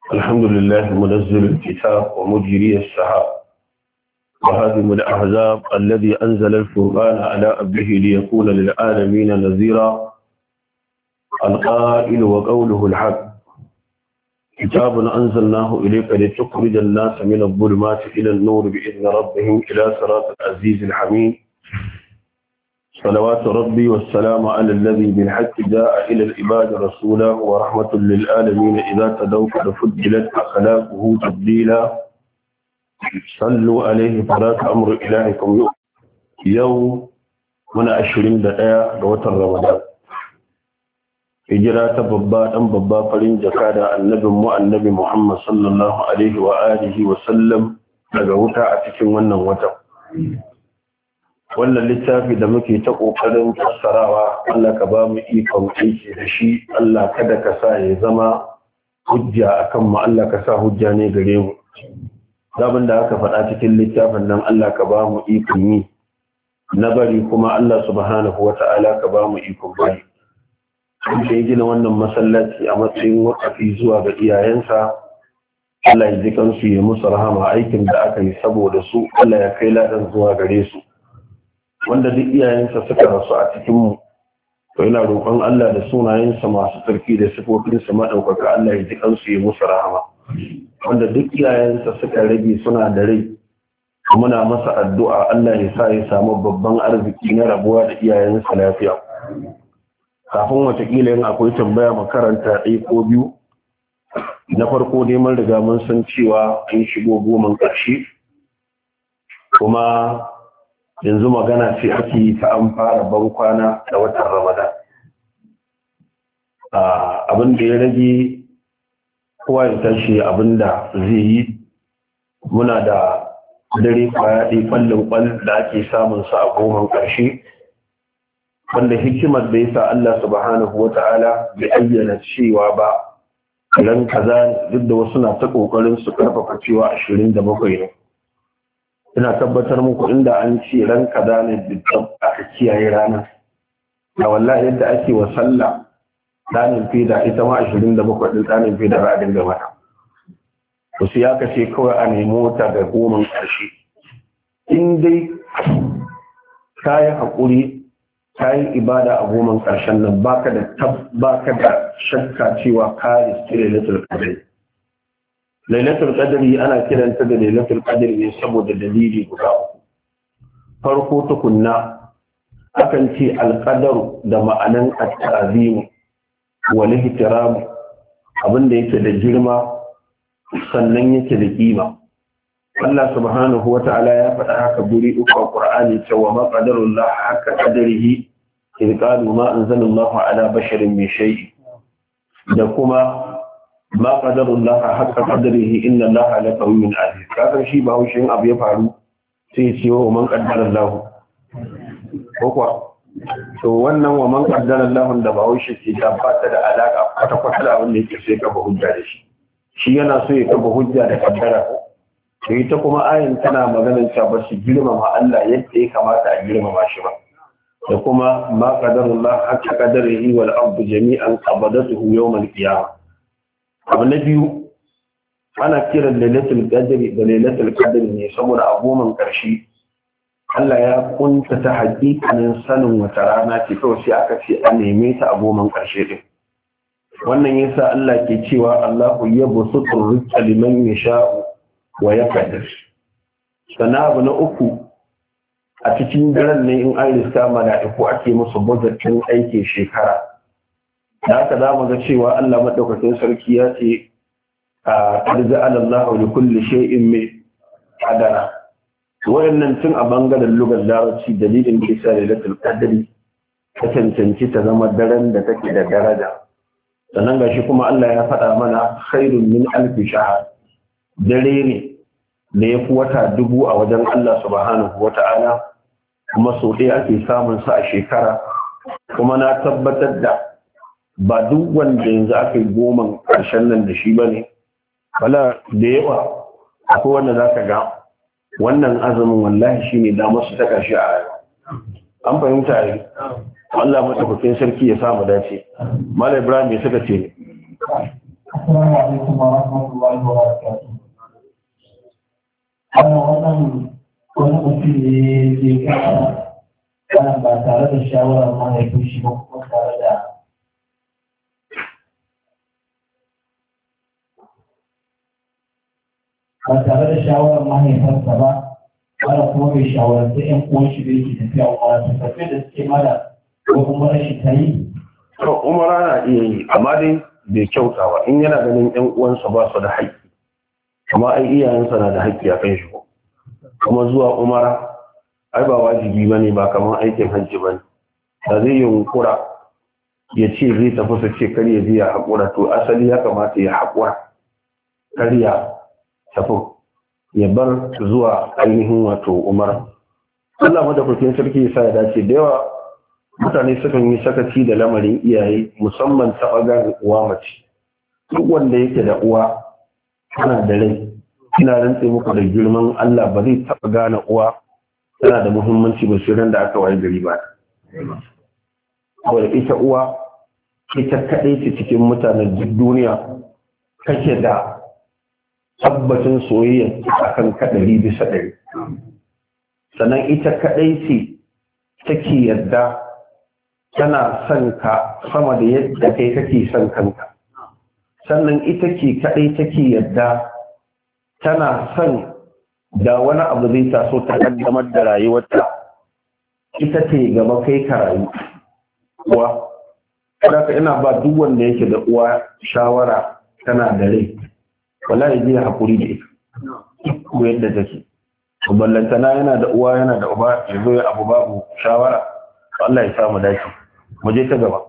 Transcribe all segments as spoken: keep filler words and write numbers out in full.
الحمد لله منزل الكتاب ومجري السحاب وهادم الأحزاب الذي أنزل الفرقان على عبده ليكون للعالمين نذيرا القائل وقوله الحق كتاب أنزلناه إليك لتخرج الناس من الظلمات إلى النور بإذن ربهم إلى صراط العزيز الحميد صلوات ربي والسلام على الذي بالحق جاء إلى العباد رسولا ورحمة للعالمين إذا تدوك فجلت أخلاقه تبديلا صلوا عليه فلاك أمر إلهكم يوم من أشرين دقاء دوة رمضان hijira ta babba dan babba farin jaka da annabin mu annabi Muhammad sallallahu alaihi wa alihi wa sallam daga wuta a cikin wannan wata wannan littafi da muke ta kokarin fassarawa Allah ka ba mu ikon aiki da shi Allah kada ka sa ya zama hujja akan mu Allah ka sa hujja ne gare mu zabin da aka faɗa cikin littafin nan Allah ka ba mu ikon yi na bari kuma Allah subhanahu wata'ala ka ba mu ikon bari da ya gina wannan masallaci a matsayin wakafi zuwa ga iyayensa Allah ya ji kansu ya musu rahama aikin da aka yi saboda su Allah ya kai ladan zuwa gare su wanda duk iyayensa suka rasu a cikin mu to ina roƙon Allah da sunayensa masu tsarki da sifofinsa madaukaka Allah ya ji kansu ya musu rahama wanda duk iyayensa suka rage suna da rai muna masa addu'a Allah ya sa ya samu babban arziki na rabuwa da iyayensa lafiya kafin watakila yin akwai tambaya makaranta ɗaya ko biyu na farko dai mun riga mun san cewa an shigo goman ƙarshe kuma yanzu magana ce ake yi ta an fara ban kwana da watan ramadan abin da ya rage kowa ya tashi abin da zai yi muna da dare kwaya ɗaya ƙwallon ƙwal da ake samun sa a goman ƙarshe wanda hikimar da yasa Allah subhanahu wata'ala bai ayyana cewa ba ran kaza duk da wasu na ta kokarin su karfafa cewa ashirin da bakwai ne ina tabbatar muku inda an ce ran kaza ne duk aka kiyaye rana da wallahi yadda ake wa sallah danin fida ita ma ashirin da bakwai din danin fida ba a dinga mata to sai aka ce kawai a nemo ta ga goman karshe in dai kayi hakuri ta yi ibada a goman ƙarshen nan baka da tab baka da shakka cewa ka riski lailatul qadr lailatul qadr ana kiranta da lailatul qadr ne saboda dalili guda uku farko tukunna akan ce alqadar da ma'anan at-ta'zim wal ihtiram abinda yake da girma sannan yake da kima Allah subhanahu wa ta'ala ya faɗa haka guri uku a Qur'ani cewa ma qadarullah haka qadarihi in qalu ma anzalallahu ala basharin min shay da kuma ma qadarullah haka qadarihi inna allaha la qawiyyun aziz kaga shi ba haushin abu ya faru sai ya ce wa man qaddarallahu ko kuwa to wannan wa man qaddarallahu da ba haushin ke da fata da alaka kwata kwata da abin da yake sai ka ba hujja da shi shi yana so ya kafa hujja da kaddara to ita kuma ayin tana maganin cewa ba su girmama Allah yadda ya kamata a girmama shi ba da kuma ma qadarullah hatta qadarihi wal ardu jami'an qabadatuhu yawm al qiyamah abu na biyu ana kiran lailatul qadri da lailatul qadri ne saboda a goman karshe Allah ya kunta ta hakikanin sanin wata rana ce kawai sai aka ce a neme ta a goman karshe din wannan yasa Allah ke cewa Allahu yabsutu rizqa liman yasha'u wa ya kaddar sana abu na uku a cikin daren ne in an riska mala'iku ake musu budgetin aikin shekara da haka za mu ga cewa Allah madaukakin sarki ya ce a arza alallahu li kulli shay'in mai qadara wayannan tun a bangaren lugar larabci dalilin da yasa lailatul qadri ta cancanci ta zama daren da take da daraja sannan gashi kuma Allah ya faɗa mana khairun min alfi shahr dare ne da ya fi wata dubu a wajen Allah subhanahu wa ta'ala kuma sau ɗaya ake samun sa a shekara kuma na tabbatar da ba duk wanda yanzu aka yi goman ƙarshen nan da shi ba ne wala da yawa akwai wanda za ka ga wannan azumin wallahi shi ne damar su ta ƙarshe a an fahimta ne Allah matafakin sarki ya samu dace Malam Ibrahim ya suka ce Assalamu alaikum wa rahmatullahi wa barakatuh. Ana wannan wani mutum ne ke kasa ana ba tare da shawarar mahaifin shi ba kuma tare da ba tare da shawarar mahaifarsa ba, ana kuma bai shawararsa ‘yan uwan shi da yake tafiya umara ta tafiya da suke mara ko umara shi ta yi. To umara na iya yi amma dai bai kyauta ba in yana ganin ‘yan uwansa ba su da haƙƙi. Amma ai iyayensa na da haƙƙi a kan shi ko. Kuma zuwa umara ai ba wajibi ba ne ba kamar aikin hajji ba ne. Da zai yi yunkura ya ce zai tafi su ce kar ya je ya haƙura to asali ya kamata ya haƙura. Kar ya tafi ya bar zuwa ainihin wato umara. Allah madaukakin sarki ya sa ya dace da yawa mutane sukan yi sakaci da lamarin iyaye musamman ta ɓangaren uwa mace. Duk wanda yake da uwa tana da rai ina rantse muku da girman Allah ba zai taɓa gane uwa tana da muhimmanci ba sai da aka waye gari ba. Saboda ita uwa ita kaɗai ce cikin mutanen duk duniya kake da tabbacin soyayya a kan kaɗari bisa ɗari. Sannan ita kaɗai ce take yadda tana son ka sama da yadda kai kake son kanka. Sannan ita ce kaɗai take yadda tana son da wani abu zai taso ta ƙaddamar da rayuwarta ita ce gaba kai ka rayu. Uwa, kada ina ba duk wanda yake da uwa shawara tana da rai. Wallahi zai haƙuri da ita ko yadda take ballantana yana da uwa yana da uba ya zo ya abu babu shawara Allah ya samu dace mu je ta gaba.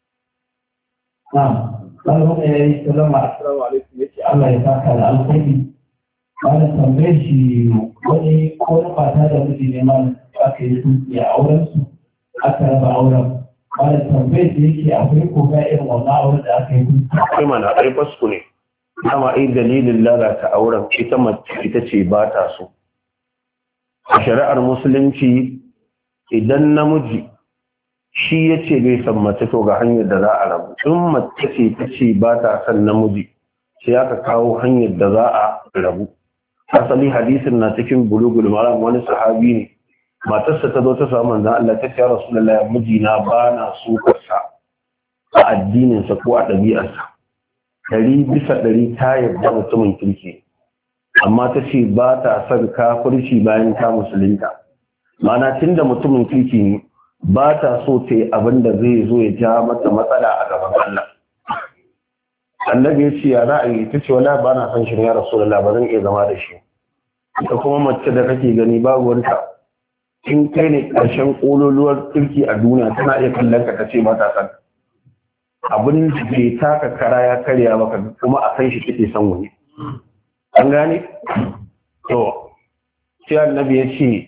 Na'am, Allah ya yi sallama assalamu alaikum yace Allah ya saka da alkhairi. Wani tambayar shi wani ko na mata da miji ne ma aka yi tunki a auren su aka raba auren. Wani tambayar da yake akwai ko ga irin wannan auren da aka yi tunki. Akwai mana ai fasku ne. Dama ai dalilin lalata auren ita mace ita ce ba ta so. A shari'ar musulunci idan namiji shi ya ce bai san mace to ga hanyar da za a rabu. In mace ce ta ce ba ta son namiji sai aka kawo hanyar da za a rabu. Asali hadisin na cikin bulugul maram wani sahabi ne. Matarsa ta zo ta samu manzon Allah ta ce ya Rasulullahi mijina ba na so karsa a addininsa ko a ɗabi'arsa. Ɗari bisa ɗari ta yarda mutumin kirki amma ta ce ba ta son kafirci bayan ta musulunta. Ma'ana tun da mutumin kirki ne ba ta so ta yi abin da zai zo ya ja mata matsala a gaban Allah. Annabi ya ce ya za a yi ta ce wala ba na son shi ya Rasulullah ba zan iya zama da shi. Ita kuma mace da kake gani babu wanta in kai ne ƙarshen ƙololuwar kirki a duniya tana iya kallon ka ta ce ba ta son abin da bai taka kara ya karya maka kuma a kan shi kake son wani. An gane? To, sai annabi ya ce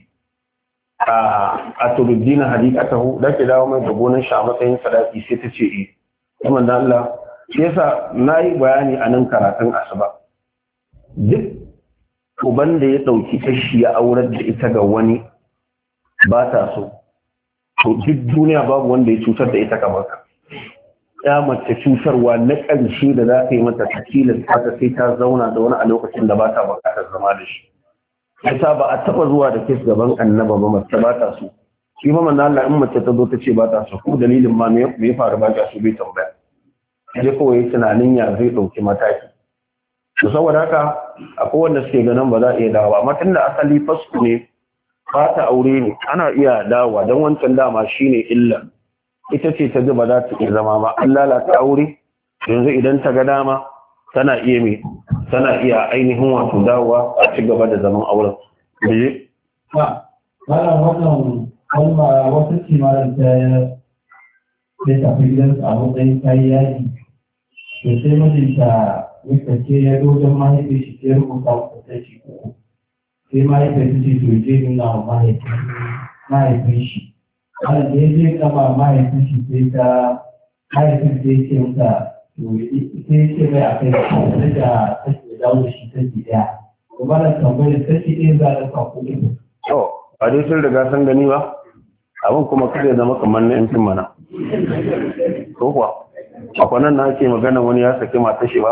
a turuddina hadikatahu da ke dawo mai da gonan shi a matsayin sadaki sai ta ce eh. Kuma da Allah, shi yasa na yi bayani a nan karatun asuba. Duk uban da ya ɗauki kashi ya aurar da ita ga wani ba ta so. To duk duniya babu wanda ya cutar da ita kamar ka. Ya mace cutarwa na ƙarshe da za ka yi mata takilin ta sai ta zauna da wani a lokacin da ba ta buƙatar zama da shi. Yasa ba a taɓa zuwa da kes gaban annaba ba mace ba ta so. Shi ma manzo Allah in mace ta zo ta ce ba ta so ko dalilin ma me ya faru ba ta so bai tambaya. Sai kawai tunanin ya zai ɗauki mataki. To saboda haka akwai wanda suke ganin ba za a iya dawo amma tunda asali fasku ne ba ta aure ne ana iya dawowa don wancan dama shine illa. Ita ce ta ji ba za ta iya zama ba an lalata aure yanzu idan ta ga dama tana iya mai tana iya ainihin wato dawowa a ci gaba da zaman auren. Bije? Ba, ba wannan kalma wata ce mara ta ya tafi gidansu a matsayin kayi yaji. To sai mijinta ya kace ya dogon mahaifin shi sai rubuta wata ta ce uku. Sai mahaifin ta ce to je nuna wa mahaifin shi. Ana da ya je kama mahaifin shi sai ta mahaifin sai ce mata sai ce mai a kai sai da take dawo da shi take daya. Kuma na tambayar take ɗaya za a ɗauka kuɗi. To, ba dai sun riga sun gani ba? Abin kuma kada zama kamar na yankin mana. Ko kuwa? A kwanan na ake magana wani ya saki mata shi ba,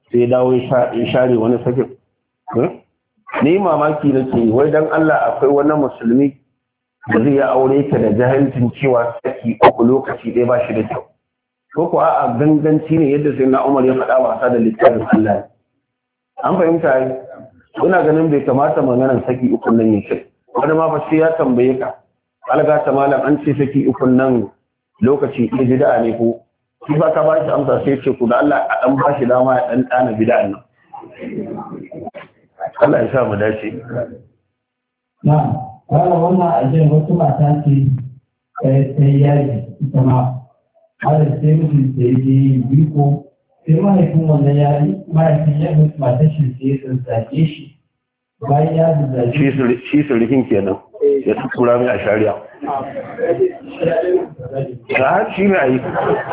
sai dawo ya share wani sakin ni mamaki nake wai dan Allah akwai wani musulmi da zai aure ka da jahilcin cewa saki uku lokaci ɗaya ba shi da kyau ko ko a ganganci ne yadda sai na Umar ya faɗa wasa da littafin Allah an fahimta yi ina ganin bai kamata maganar saki uku nan yake wani ma fa sai ya tambaye ka alga ta malam an ce saki uku nan lokaci ɗaya bid'a ne ko shi ba ka ba shi amsa sai ce ku da Allah a dan ba shi dama ya dan dana bid'an nan Allah ya sa mu dace na wala wannan ajin wasu mata ce sai yaji ita ma har sai mutum sai je biko sai mahaifin wannan yari mahaifin ya mutu matar shi sai ya tsantsake shi bayan ya zazzaje shi surikin kenan ya tura mai a shari'a ta har shi ne a yi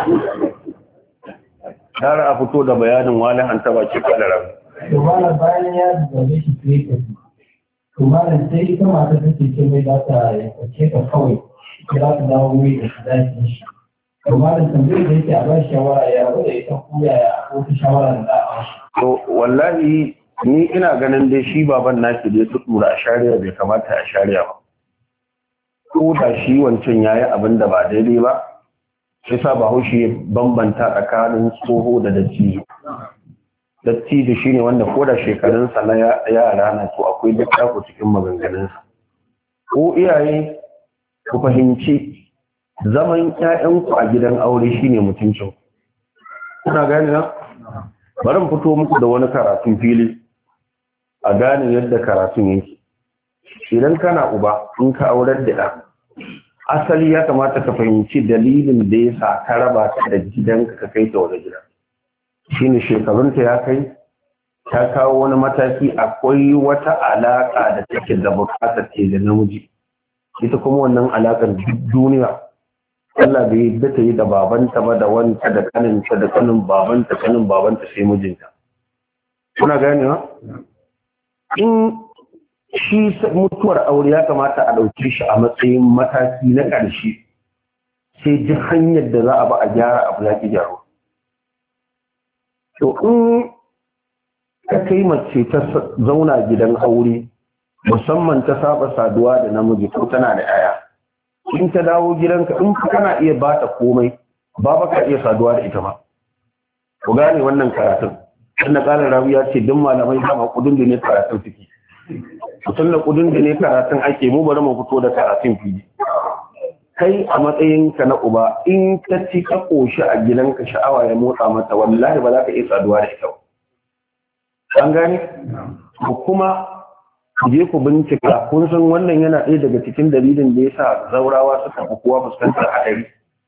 tara a fito da bayanin wani hanta ba ce kadarar to malam bayan ya zazzaje shi sai ka to malam sai ita mata take ce mai za ta yace ka kawai za ta dawo wuri da shi dace shi to malam tambayar da yake a ba shawara ya bada ita kuya ya ko ta shawara da za a ba shi to wallahi ni ina ganin dai shi baban naki da ya tura a shari'a bai kamata a shari'a ba ko da shi wancan yayi abin da ba daidai ba sai sa bahaushe bambanta tsakanin tsoho da dattijo dattijo shine wanda ko da shekarunsa na yara na to akwai dattako cikin maganganunsa ko iyaye ku fahimci zaman ƴaƴanku a gidan aure shine mutuncin kuna gane na bari mu fito muku da wani karatun fili a gane yadda karatun yake idan kana uba in ka aurar da ɗa asali ya kamata ka fahimci dalilin da ya sa ka raba ta da gidanka ka kai ta wani gida shine shekarunta ya kai ta kawo wani mataki akwai wata alaƙa da take da buƙatar ce da namiji ita kuma wannan alaƙar duk duniya Allah bai yadda ta yi da babanta ba da wanta da kaninta da kanin babanta kanin babanta sai mijinta kuna gane ha in shi mutuwar aure ya kamata a ɗauki shi a matsayin mataki na ƙarshe sai ji hanyar da za a ba a gyara abu ya ƙi gyaro to in ka kai mace ta zauna gidan aure musamman ta saba saduwa da namiji ko tana da 'ya'ya in ta dawo gidanka in kana iya ba ta komai ba ba ka iya saduwa da ita ba ku gane wannan karatun inda ƙarin rawi ya ce duk malamai dama kudin da ne karatun suke mutum da kudin da ne karatun ake mu bari mu fito da karatun fili kai a matsayinka na uba in ka ci ka koshi a gidanka sha'awa ya motsa mata wallahi ba za ka iya saduwa da ita an gane ko kuma ku je ku bincika kun san wannan yana ɗaya daga cikin dalilin da ya sa zaurawa suka fi kowa fuskantar haɗari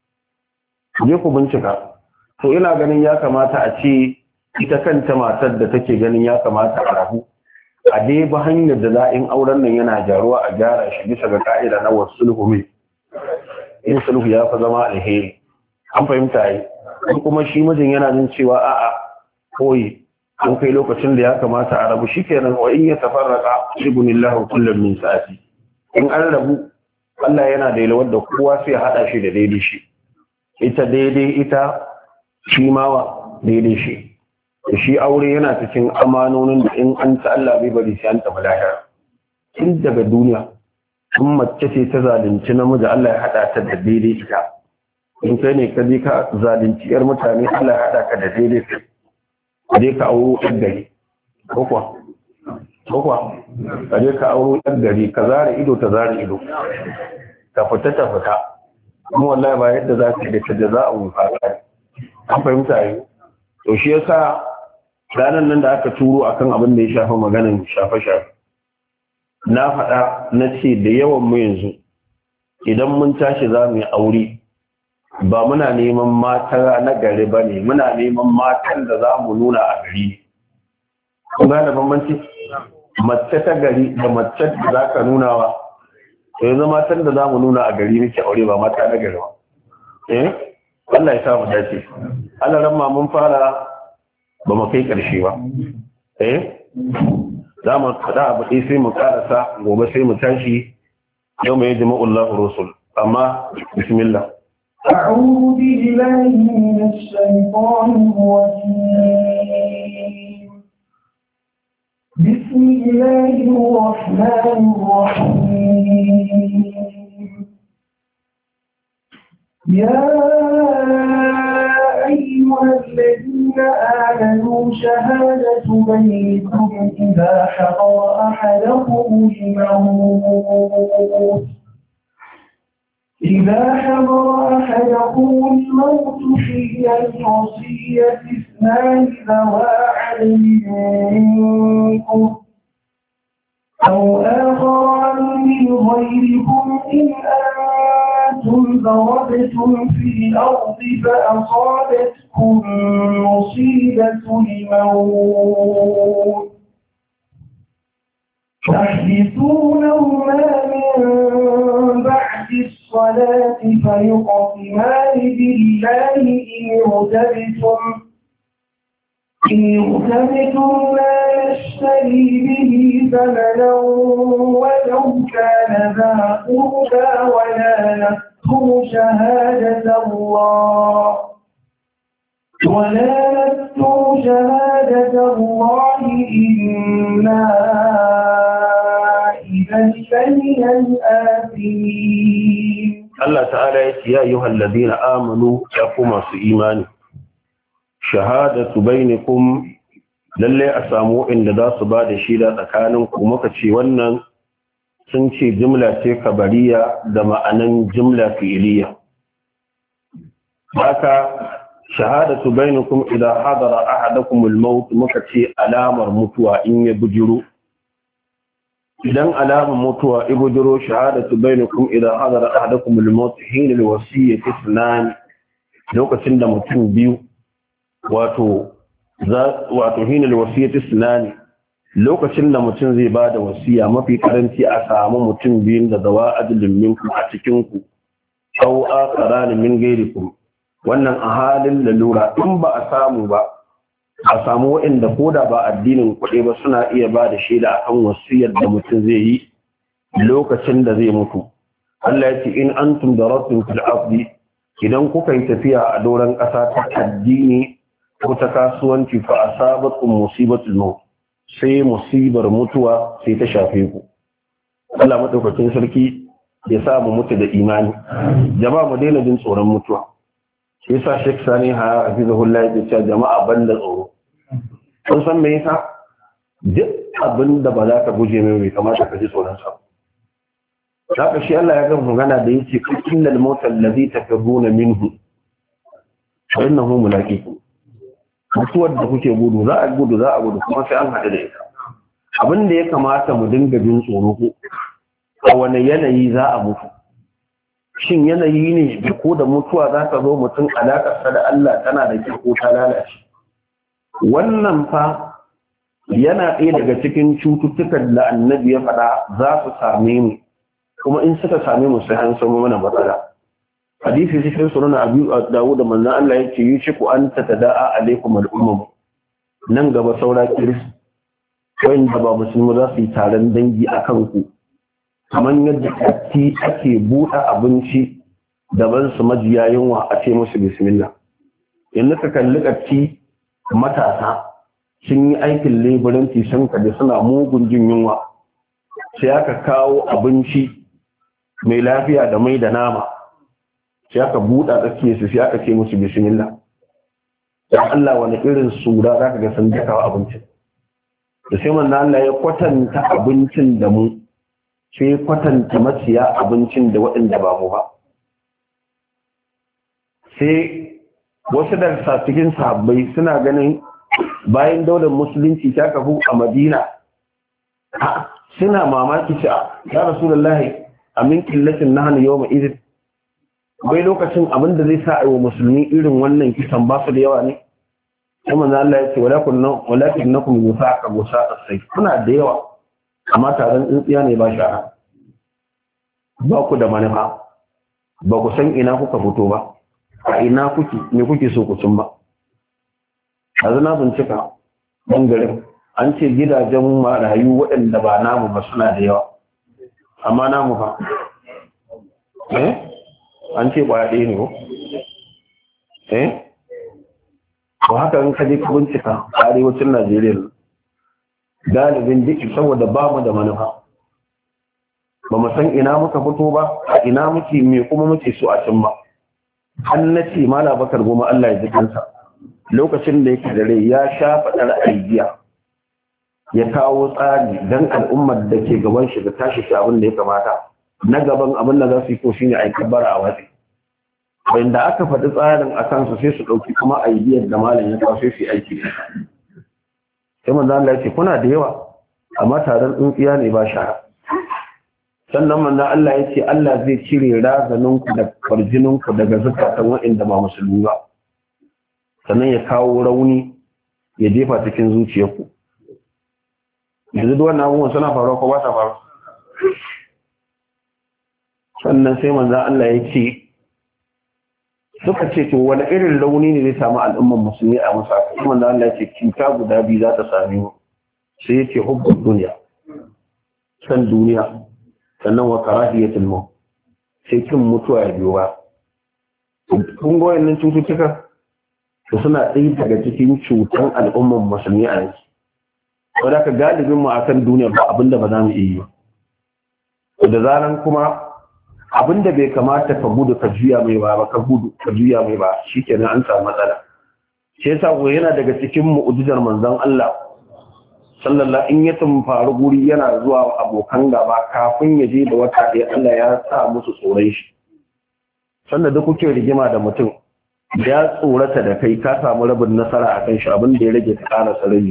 ku je ku bincika to ina ganin ya kamata a ce ita kanta matar da take ganin ya kamata a rabu a dai ba hanyar da za in auren nan yana jaruwa a gyara shi bisa ga ka'ida na wasu sulhu mai in sulhu ya fi zama alheri an fahimta yi kuma shi mijin yana jin cewa a'a koyi an kai lokacin da ya kamata a rabu shikenan wa in ya tafarraqa ibnillahu kullum min sa'ati in an rabu Allah yana da yalwar da kowa sai ya hada shi da daidai shi ita daidai ita shi ma wa daidai shi shi aure yana cikin amanonin da in an ta Allah bai bari sai an tafi lahira tun daga duniya in mace ce ta zalunci namiji Allah ya hada ta da daidai ita in kai ne ka je ka zalunci yar mutane Allah ya hada ka da daidai kai je ka auro ɗan gari ko kuwa ko kuwa ka je ka auro ɗan gari ka zare ido ta zare ido ta fita ta fita kuma wallahi ba yadda za ka da ta da za a wufa an fahimta yi to shi yasa ranar nan da aka turo akan abin da ya shafa maganin shafe-shafe na faɗa na ce da yawan mu yanzu idan mun tashi za mu yi aure ba muna neman mata na gari ba ne muna neman matan da za mu nuna a gari ne kun gane bambanci mace ta gari da mace da za ka nuna wa to yanzu matan da za mu nuna a gari muke aure ba mata na gari ba eh Allah ya sa mu dace Allah ramma mun fara ba mu kai ƙarshe ba eh za mu faɗa abu ɗaya sai mu ƙarasa gobe sai mu tashi yau mai jama'ullahu rusul amma bismillah أعوذ بالله من الشيطان الرجيم بسم الله الرحمن الرحيم يا أيها الذين آمنوا شهادة بينكم إذا حضر أحدكم الموت إذا حضر أحدكم الموت حين الوصية اثنان ذوى عدل منكم أو آخران من غيركم إن أنتم ضربتم في الأرض فأصابتكم مصيبة الموت تحدثونهما من بعد الصلاة فيقسمان بالله إن ارتبتم إن ارتبتم لا يشتري به ثمنا ولو كان ذا قربى ولا نكتم شهادة الله ولا نكتم شهادة الله إنا إذا لمن الآثمين. الله تعالى يا أيها الذين آمنوا يقوموا في إيمانكم shahadatu bainakum lalle a samu inda za su ba da shida tsakanin ku muka ce wannan sun ce jumla ce kabariya da ma'anan jumla fi'iliya haka shahadatu bainakum idan hadara ahadakum al-maut muka ce alamar mutuwa in ya bujiro idan alamar mutuwa ya bujiro shahadatu bainakum idan hadara ahadakum al-maut hina al-wasiyyati ithnan lokacin da mutum biyu wato za wato hinal wasiyati sunani lokacin da mutum zai bada wasiya mafi karanci a samu mutum biyun da zawa adlin minkum a cikin ku aw aqran min gairikum wannan a halin lalura in ba a samu ba a samu waɗanda koda ba addinin kuɗi ba suna iya bada shaida akan wasiyar da mutum zai yi lokacin da zai mutu Allah ya ce in antum daratum fil ardi idan kuka yi tafiya a doron ƙasa ta addini ko ta kasuwanci fa asabatkum musibatul maut sai musibar mutuwa sai ta shafe ku Allah madaukakin sarki ya sa mu mutu da imani jama'a mu daina jin tsoron mutuwa sai sa Sheikh Sani ha hafizahullah ya ce jama'a banda tsoro kun san me yasa duk abin da ba za ka guje mai bai kamata ka ji tsoron sa haka shi Allah ya ga magana da yace innal mautal ladhi tafirruna minhu fa innahu mulaqikum mutuwar da kuke gudu za a gudu za a gudu kuma sai an haɗu da ita abin da ya kamata mu dinga jin tsoro ko a wani yanayi za a mutu shin yanayi ne da ko da mutuwa za ka zo mutum alaƙarsa da Allah tana da kyau ko ta lalace wannan fa yana ɗaya daga cikin cututtukan da annabi ya faɗa za su same mu kuma in suka same mu sai an samu mana matsala hadisi cikin sunan Abu Dawud da manzon Allah yake yi shi ku anta tada'a alaikum al-umam nan gaba saura kiris wanda ba musulmi za su yi taron dangi akan ku kamar yadda katti ake buɗe abinci daban su majiya yunwa a ce musu bismillah in ka kalli katti matasa sun yi aikin leburanci sun kaje suna mugun jin yunwa sai aka kawo abinci mai lafiya da mai da nama sai aka buɗa tsakiyar su sai aka ce musu bismillah dan Allah wani irin sura zaka ga sun dakawa abincin da sai manzo Allah ya kwatanta abincin da mu sai kwatanta maciya abincin da waɗanda ba mu ba sai wasu daga cikin sahabbai suna ganin bayan daular musulunci ta kafu a Madina suna mamaki ce ya Rasulullahi amin killatin nahnu yawma idin bai lokacin abin da zai sa a wa musulmi irin wannan kisan ba su da yawa ne sai manzo Allah ya ce walakin nakum yusaqa gusaqa sai kuna da yawa amma taron tsintsiya ne ba shara ba ku da manufa ba ku san ina kuka fito ba a ina kuke me kuke so ku cin ba yanzu na bincika bangaren an ce gidajen marayu waɗanda ba namu ba suna da yawa amma namu fa eh an ce ba ɗaya ne ko eh ko haka in ka je ka bincika a arewacin Najeriya galibin duk saboda ba mu da manufa ba mu san ina muka fito ba a ina muke me kuma muke so a cin ba an na ce mala bakar goma Allah ya ji kansa lokacin da yake da rai ya sha faɗar aidiya ya kawo tsari don al'ummar da ke gaban shi da tashi shi abin da ya kamata na gaban abin da za su yi ko shine a kabbara a watsi bayan da aka faɗi tsarin a kansu sai su ɗauki kuma aidiyar da malam ya kawo sai su yi aiki sai manzo Allah ya ce kuna da yawa amma taron tsuntsiya ne ba shara sannan manzo Allah ya ce Allah zai cire razaninku da farjininku daga zakatan waɗanda ba musulmi ba sannan ya kawo rauni ya jefa cikin zuciyarku yanzu duk wannan abubuwan suna faruwa ko ba ta faruwa sannan sai manzo Allah ya ce suka ce to wani irin rauni ne zai samu al'umman musulmi a musa kuma manzo Allah ya ce cuta guda biyu za ta same mu sai ya ce hubbud duniya san duniya sannan wa karahiyatul maut sai kin mutuwa ya biyo ba kun ga wannan cututtuka to suna ɗaya daga cikin cutan al'umman musulmi a yanzu saboda ka galibin mu akan duniya ba abinda ba za mu iya yi da zaran kuma abinda bai kamata ka gudu ka juya mai ba ka gudu ka juya mai ba shikenan an samu matsala shi yasa ko yana daga cikin mu'jizar manzon Allah sallallahu in ya tumfaru guri yana zuwa abokan gaba kafin ya je da wata ɗaya Allah ya sa musu tsoron shi sannan da kuke rigima da mutum ya tsorata da kai ka samu rabin nasara a kan shi abin da ya rage ta ƙara sarari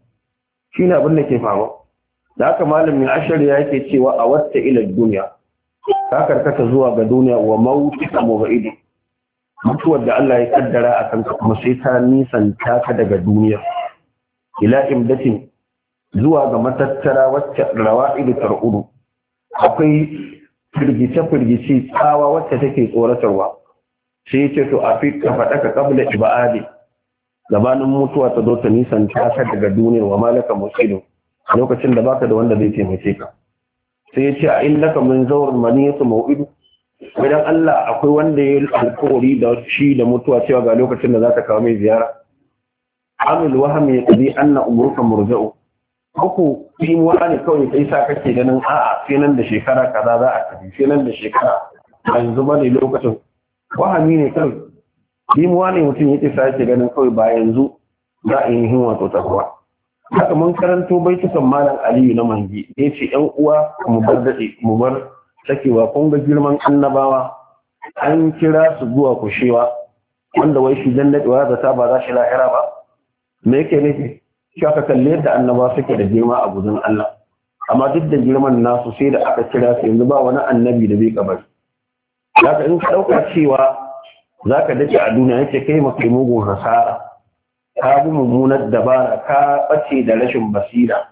shi ne abin da ke faru da haka malamin ashariya yake cewa a wata ilar duniya ka karkata zuwa ga duniya wa mautika mubaidu mutuwar da Allah ya kaddara a kanka kuma sai ta nisanta ka daga duniya ila imdatin zuwa ga matattara wacce rawa'idu tar'udu akwai firgice-firgice tsawa wacce take tsoratarwa sai ce to a fi ka faɗa ka kabla ibadi gabanin mutuwa ta zo ta nisan ta daga duniya wa malaka musidu a lokacin da baka da wanda zai taimake ka sai ya ce a innaka min zawr maniyatu mau'idu idan Allah akwai wanda ya alƙawari da shi da mutuwa cewa ga lokacin da za ta kawo mai ziyara amil wahmi yaqdi anna umruka murja'u ko kimuwa ne kawai sai sa kake ganin a'a sai nan da shekara kaza za a tafi sai nan da shekara yanzu ba ne lokacin wahami ne kawai kimuwa ne mutum yake sa yake ganin kawai ba yanzu za a yi hin wato takwa haka mun karanto baitukan malam Aliyu na Mangi ya ce yan uwa mu bar dade mu bar sakewa kun ga girman annabawa an kira su zuwa kushewa wanda wai shi dan dadewa zata ba za shi lahira ba me yake nufi shi aka kalle yadda annaba suke da girma a gudun Allah amma duk da girman nasu sai da aka kira su yanzu ba wani annabi da bai kabari zaka in ka dauka cewa zaka dace a duniya yake kai maka mugun hasara ka bi mummunar dabara ka bace da rashin basira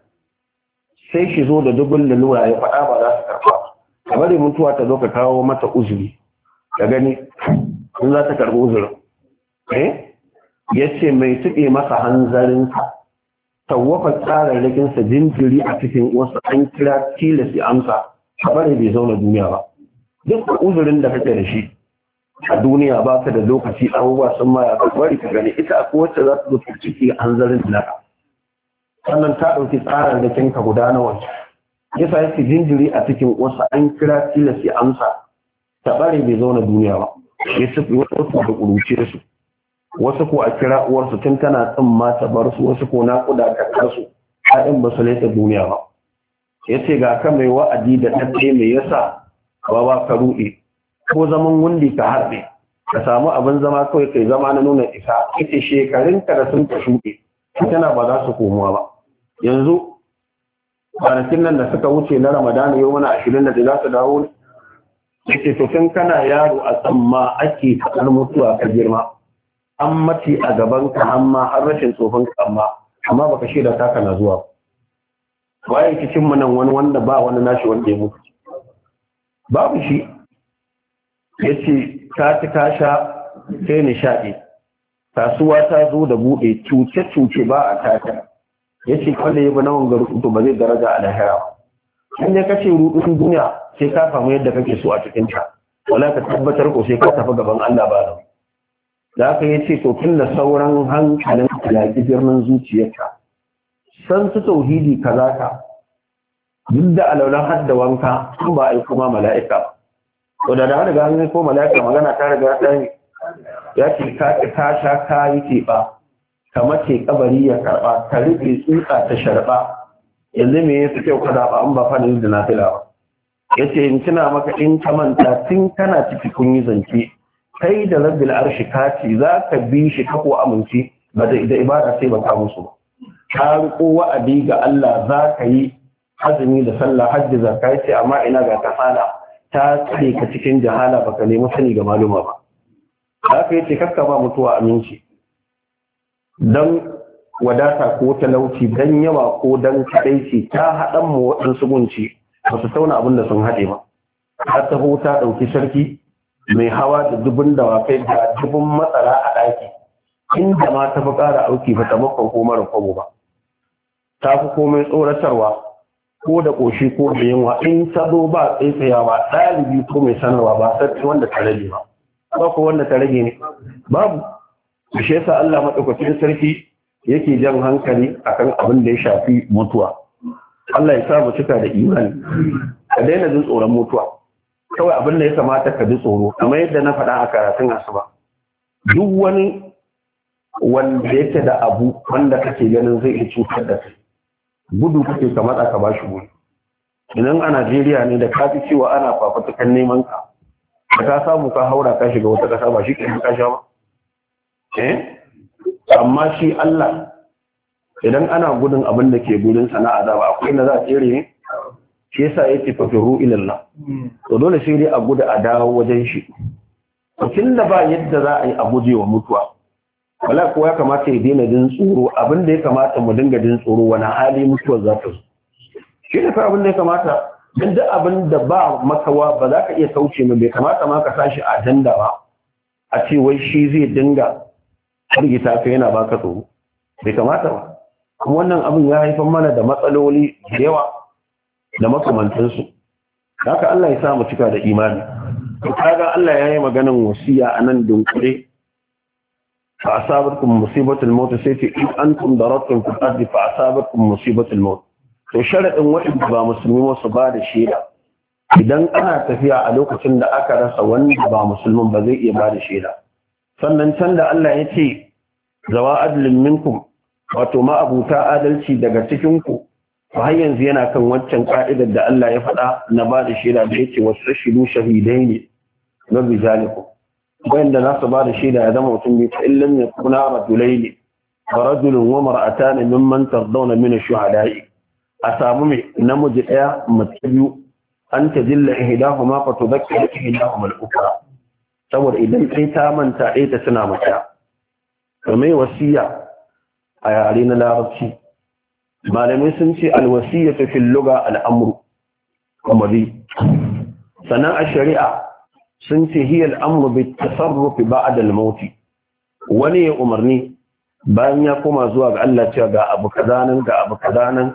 sai shi zo da dubul lalura ya faɗa ba za su karɓa ka bari mutuwa ta zo ka kawo mata uzuri ka gani in za ta karɓi uzurin eh yace mai tuɓe masa hanzarinsa tawafa tsararrakinsa jinjiri a cikin wasu an kira tilas ya amsa kabare bai zauna duniya ba duk uzurin da kake da shi a duniya ba ka da lokaci abubuwa sun ma ya bari ka gani ita a kowace za ta zo ta ciki hanzarin naka sannan ta ɗauki tsararrakin ka guda nawa yasa yake jinjiri a cikin wasu an kira tilas ya amsa kabare bai zauna duniya ba ya tafi wasu da kuruce su wasu ko a kira uwarsu tun tana tsimma ta bar su wasu ko naƙuda ta karsu haɗin ba su laita duniya ba ya ce ga ka mai wa'adi da ɗaɗɗe mai yasa ba ba ka ruɗe ko zaman wundi ka harɗe ka samu abin zama kawai kai zama na nuna isa ita shekarun ka da sun ka shuɗe tana ba za su komuwa ba yanzu kwanakin nan da suka wuce na ramadana yau mana ashirin da za su dawo ne yake to tun kana yaro a tsamma ake faɗar mutuwa ka girma an mace a gaban ka amma har rashin tsofin ka amma amma baka shaida taka na zuwa waye cikin mu nan wani wanda ba wani nashi wanda ya mutu babu shi yace ka ci ka sha sai nishadi kasuwa ta zo da bude cuce cuce ba a taka yace kwanda yabi nawan garu to ba zai daraja a lahira in ne kace rudin duniya sai ka samu yadda kake so a cikin ta wala ka tabbatar ko sai ka tafi gaban Allah ba da da aka yi ce to tun da sauran hankalin kalaki birnin zuciyarka san su tauhidi kaza ka duk da alaulan hadda wanka sun ba a yi kuma mala'ika to da da riga an ko mala'ika magana ta riga ta yi ya ce ka ta sha ka yi teɓa kamar ce kabari ya karɓa ka rufe tsutsa ta sharɓa yanzu me ya fi kyau ka zaɓa an ba fadin da na fila ba ya ce in tuna maka in ka manta tun kana ciki kun yi zance kai da rabbil arshi ka ce za ka bi shi ka ko amince ba da ibada sai ba ka musu ba ka riko wa'adi ga Allah za ka yi azumi da sallah hajji zakka yace amma ina ga kasala ta tsare ka cikin jahala baka nemi sani ga maluma ba haka yace kakka ba mutuwa aminci dan wadata ko talauci dan yawa ko dan kadaici ta hadan mu wadansu gunci ba su tauna abin da sun hade ba har ta ta dauki sarki mai hawa da dubun dawakai da dubun matsara a daki inda ma ta fi kara auki ba ta bakon ko mara kwabo ba ta fi komai tsoratarwa ko da ƙoshi ko da yunwa in ta zo ba tsaitsayawa ɗalibi ko mai sanarwa ba sarki wanda ta rage ba ba ko wanda ta rage ne babu shi yasa Allah madaukakin sarki yake jan hankali akan abin da ya shafi mutuwa Allah ya sa mu cika da imani ka daina jin tsoron mutuwa kawai abin da ya kamata ka ji tsoro kamar yadda na faɗa a karatun asuba duk wani wanda yake da abu wanda kake ganin zai iya cutar da kai gudu kake ka matsa ka bashi gudu idan a Najeriya ne da ka fi cewa ana fafutukan neman ka da ka samu ka haura ka shiga wata kasa ba shi ke ka sha ba eh amma shi Allah idan ana gudun abin da ke gudun sana'a da ba akwai na za a tsere ne shi yasa yake fafiru ilallah to dole sai dai a gudu a dawo wajen shi tun da ba yadda za a yi a guje wa mutuwa wala ko ya kamata ya daina jin tsoro abin da ya kamata mu dinga jin tsoro wani hali mutuwar za ta zo shi ne fa abin da ya kamata dan duk abin da ba makawa ba za ka iya kauce mu bai kamata ma ka sashi a ajanda ba a ce wai shi zai dinga hargita ka yana baka tsoro bai kamata ba kuma wannan abin ya haifar mana da matsaloli da yawa da makamantansu haka Allah ya sa mu cika da imani to kaga Allah ya yi maganan wasiya anan dunkure فأصابتكم مصيبة الموت سيتي إذ أنتم ضربتم في الأرض فأصابتكم مصيبة الموت to sharadin waɗanda ba musulmi wasu ba da shaida idan ana tafiya a lokacin da aka rasa wanda ba musulmin ba zai iya ba da shaida sannan can da Allah ya ce zawa adlin minkum wato ma abuta adalci daga cikin ku har yanzu yana kan waccan ka'idar da Allah ya faɗa na ba da shaida da yake wasu shidu shahidai ne na bizalikum wanda za su ba da shaida ya zama mutum bai ta illan ya kuna rajulai ne wa rajulun wa mar'atan mimman tardawna min ash-shuhada'i a samu mai namiji daya mace biyu an tajilla ihdahuma fa tudhakkira ihdahuma al-ukhra saboda idan kai ta manta ɗaya ta tana mata to mai wasiya a yare na larabci malamai sun ce al-wasiyatu fil lugha al-amru amri sannan a shari'a sun ce hiyar amru bi tasarrufi ba'd al-maut wani ya umarni bayan ya koma zuwa ga Allah cewa ga abu kaza nan ga abu kaza nan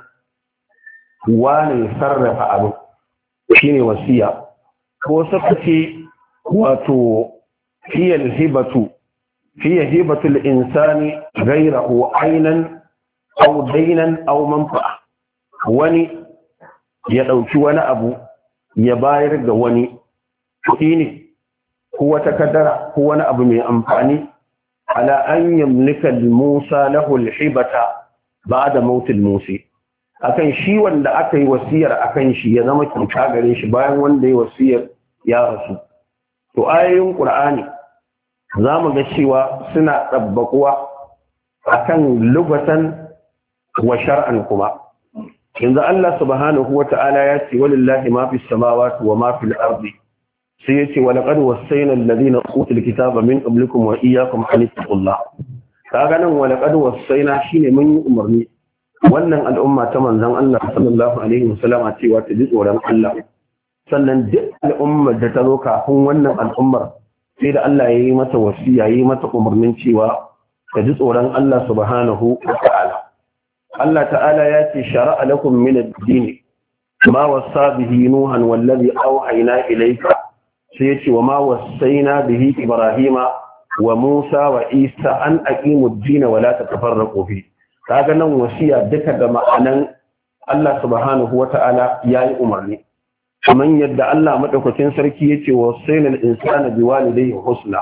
wani sarrafa abu shine wasiya ko saka ce wato hiyar hibatu hiya hibatu al-insani ghayrahu aynan aw daynan aw manfa'a wani ya dauki wani abu ya bayar ga wani kuɗi ne ko wata kadara ko wani abu mai amfani ala an yamlika Musa lahu al-hibata ba'da maut al-Musi akan shi wanda aka yi wasiyar akan shi ya zama kyauta gare shi bayan wanda ya wasiyar ya rasu to ayoyin Qur'ani zamu ga cewa suna tsabbakuwa akan lugatan wa shar'an kuma yanzu Allah subhanahu wata'ala ya ce walillahi ma fis samawati wa ma fil ardi sai yace wa laqad wassayna alladhina utul kitaba min qablikum wa iyyakum an ittaqullah kaga nan wa laqad wassayna shine mun yi umarni wannan al'umma ta manzon Allah sallallahu alaihi wasallam cewa ta ji tsoron Allah sannan duk al'ummar da ta zo kafin wannan al'ummar sai da Allah ya yi mata wasiya ya yi mata umarnin cewa ta ji tsoron Allah subhanahu wa ta'ala Allah ta'ala ya ce shara'a lakum min ad-din ma wassa bihi nuhan wallazi awhayna ilayka sai yace wa ma wasaina bihi ibrahima wa musa wa isa an aqimu ad-din wa la tatafarraqu fi kaga nan wasiya duka da ma'anan Allah subhanahu wata'ala yayi umarni kamar yadda Allah madaukakin sarki yace wasainal insana biwalidayhi husna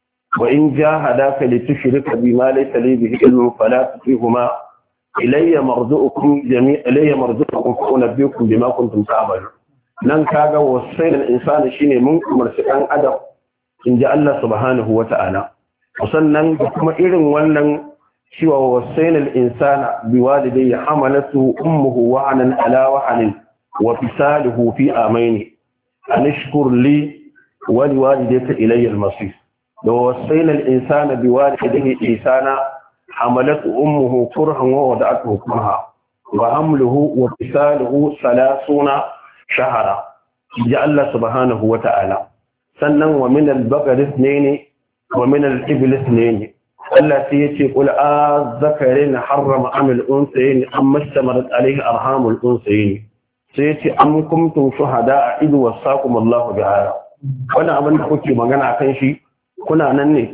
wa in jahadaka litushrika bima laysa li bihi ilmun fala tutihuma ilayya marzuqukum jami'a ilayya marzuqukum fa unabbiukum bima kuntum ta'malun nan kaga wasainal insana shine mun umarci dan adam inji Allah subhanahu wata'ala sannan kuma irin wannan cewa wasainal insana biwalidayhi hamalatu ummuhu wa'anan ala wa'anin wa fisaluhu fi amaini anashkur li wa liwalidayka ilayya al-masir da wasainal insana biwalidayhi ihsana hamalatu ummuhu kurhan wa wada'atuhu kurha wa hamluhu wa fisaluhu salasuna shahara ya Allah subhanahu wa ta'ala sannan wa min al-baqar ithnayn wa min al-ibl ithnayn Allah sai yace qul az-zakarin harrama am al-unsayn amma istamarat alayhi arhamul unsayn sai yace am kuntum shuhada'a idh wasaqakum Allahu bi'ala wannan abin da kuke magana kan shi kuna nan ne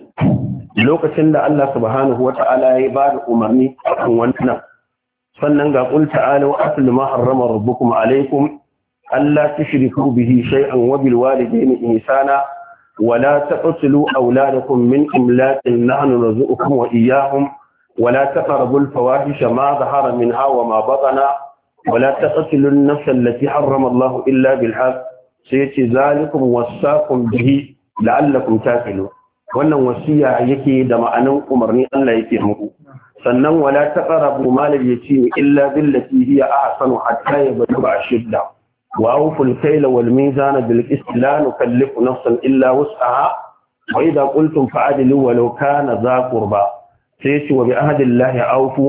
lokacin da Allah subhanahu wata'ala ya ba da umarni kan wannan sannan ga qul ta'ala wa atlu ma harrama rabbukum alaykum alla tushriku bihi shay'an wa bil walidayni ihsana ولا تقتلوا أولادكم من إملاق نحن نرزقكم وإياهم ولا تقربوا الفواحش ما ظهر منها وما بطن ولا تقتلوا النفس التي حرم الله إلا بالحق سيأتي ذلكم وصاكم به لعلكم تاكلون wannan wasiya yake da ma'anan umarni Allah yake muku sannan wala taqrabu mal al-yatim illa billati hiya ahsanu hatta yablugha ashidda وأوفوا الكيل والميزان بالقسط لا نكلف نفسا إلا وسعها وإذا قلتم فعدلوا ولو كان ذا قربى سيتي وبعهد الله أوفوا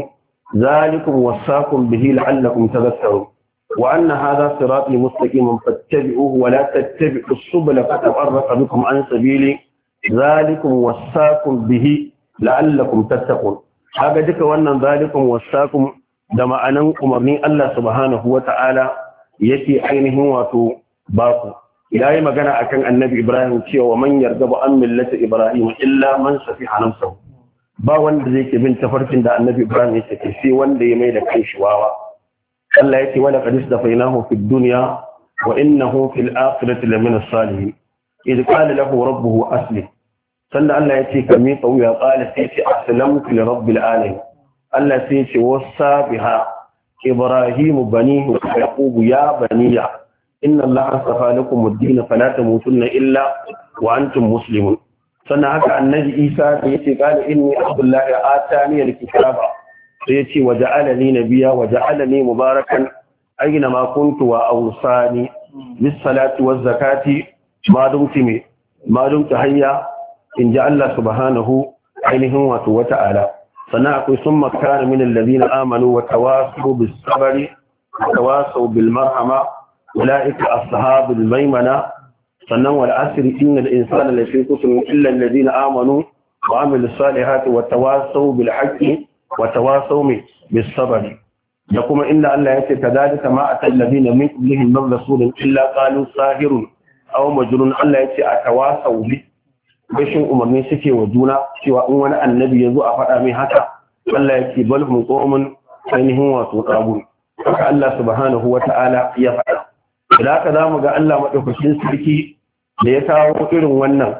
ذلكم وصاكم به لعلكم تذكرون وأن هذا صراطي مستقيما فاتبعوه ولا تتبعوا السبل فتفرق بكم عن سبيلي ذلكم وصاكم به لعلكم تتقون هذا ذلك وأن ذلكم وصاكم دم أن أمرني الله سبحانه وتعالى yake ainihin wato baku yayi magana akan annabi Ibrahim cewa man yargaba an millata Ibrahim illa man safiha nafsahu ba wanda zai ke bin tafarkin da annabi Ibrahim yake kai sai wanda ya mai da kai shi wawa Allah yake wala qad istafainahu fid dunya wa innahu fil akhirati lamina salihin idh qala lahu rabbuhu aslim sanda Allah yace ka mi tsawiya qala sai ce aslamtu li rabbil alamin Allah sai ce wasa biha إبراهيم بنيه ويعقوب يا بني إن الله اصطفى لكم الدين فلا تموتن إلا وأنتم مسلمون سنعك النبي إيسى يتي قال إني عبد الله آتاني الكتاب يتي وجعلني نبيا وجعلني مباركا أينما كنت وأوصاني بالصلاة والزكاة ما دمت ما دمت حيا إن جعل الله سبحانه عينه وتعالى فنعقل ثم كان من الذين آمنوا وتواصوا بالصبر وتواصوا بالمرحمة أولئك أصحاب الميمنة فنوى والعسر إن الإنسان لفي خسر إلا الذين آمنوا وعملوا الصالحات وتواصوا بالحق وتواصوا بالصبر يقوم إن الله يأتي كذلك ما أتى الذين من قبلهم من رسول إلا قالوا ساهر أو مجنون الله يأتي أتواصوا به bashin umarni suke wa juna cewa in wani annabi ya zo a faɗa mai haka Allah yake balhum qawmun ainihin wato qabul haka Allah subhanahu wata'ala ya faɗa idan ka zamu ga Allah madaukakin sarki da ya kawo irin wannan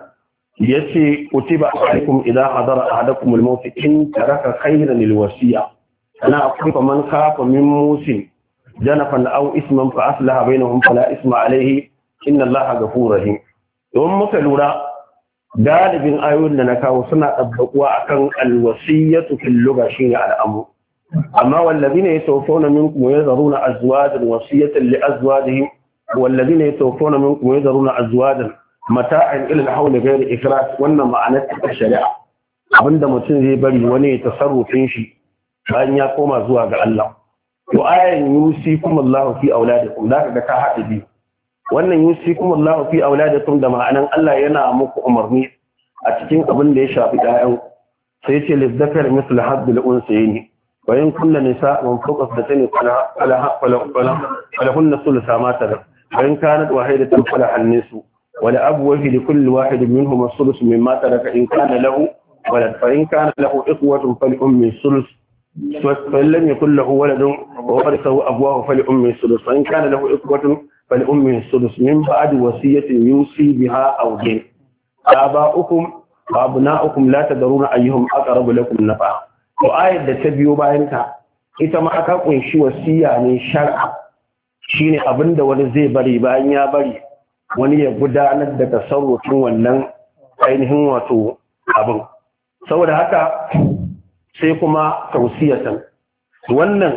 yace kutiba alaikum idza hadara ahadakum al-maut in taraka khayran lil-wasiya ana akwai man khafa min musin janafan aw isman fa aslaha bainahum fala isma alayhi inna Allaha ghafurur rahim don muka lura galibin ayoyin da na kawo suna ɗabbaƙuwa akan alwasiyatu fil lugha shine al'amu amma wallazina yatawaffawna minkum wa yadharuna azwajan wasiyatan li azwajihim wallazina yatawaffawna minkum wa yadharuna azwajan mata'an ila al-hawl ghayr ikrah wannan ma'anar ta shari'a abinda mutum zai bari wani ya tasarrufin shi bayan ya koma zuwa ga Allah to ayan yusikum Allahu fi auladikum da kaga ka haɗe biyu wannan yusikum Allahu fi auladikum da ma'anan Allah yana muku umarni a cikin abin da ya shafi ɗayan sai ce lizzakar mislu haddul unsayni wa in kunna nisa'un fawqa thalathin fala fala falahunna thulutha ma tarak wa in kanat wahidatan fala an-nisu wa la abwahi li kulli wahid minhum as-sulus mimma taraka in kana lahu walad fa in kana lahu ikhwatun fali ummi as-sulus فإن لم يكن له ولد وورثه أبواه فلأمه السدس فإن كان له إخوة فلأمه السدس من بعد وصية يوصي بها أو دين آباؤكم وأبناؤكم لا تدرون أيهم أقرب لكم نفعا وآية تبيو باينتا ita ma aka kunshi wasiya ne shar'a shine abinda wani zai bari bayan ya bari wani ya gudanar da tasarrufin wannan ainihin wato abin saboda haka sai kuma tausiyatan wannan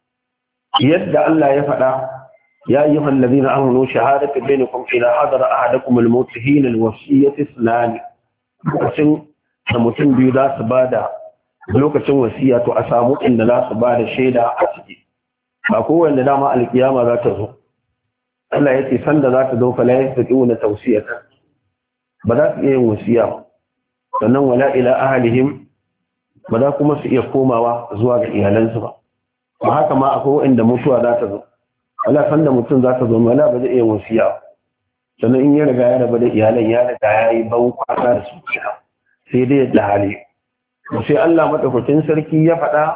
yadda Allah ya faɗa ya ayyuhal ladina amanu shahadatu bainakum ila hadara ahadakum al-maut hina al-wasiyati isnan lokacin da mutum biyu za su bada lokacin wasiya to a samu inda za su bada shaida a ciki ba kowanne dama alkiyama za ta zo Allah ya ce sanda za ta zo fa la yastati'una tawsiyatan ba za su iya yin wasiya sannan wala ila ahlihim ba za kuma su iya komawa zuwa ga iyalansu ba ba haka ma akwai inda mutuwa za ta zo wala sanda mutum za ta zo wala ba zai iya wasiya sannan in ya riga ya raba da iyalan ya riga ya yi ban kwana da su sai dai yadda hali sai Allah madaukakin sarki ya faɗa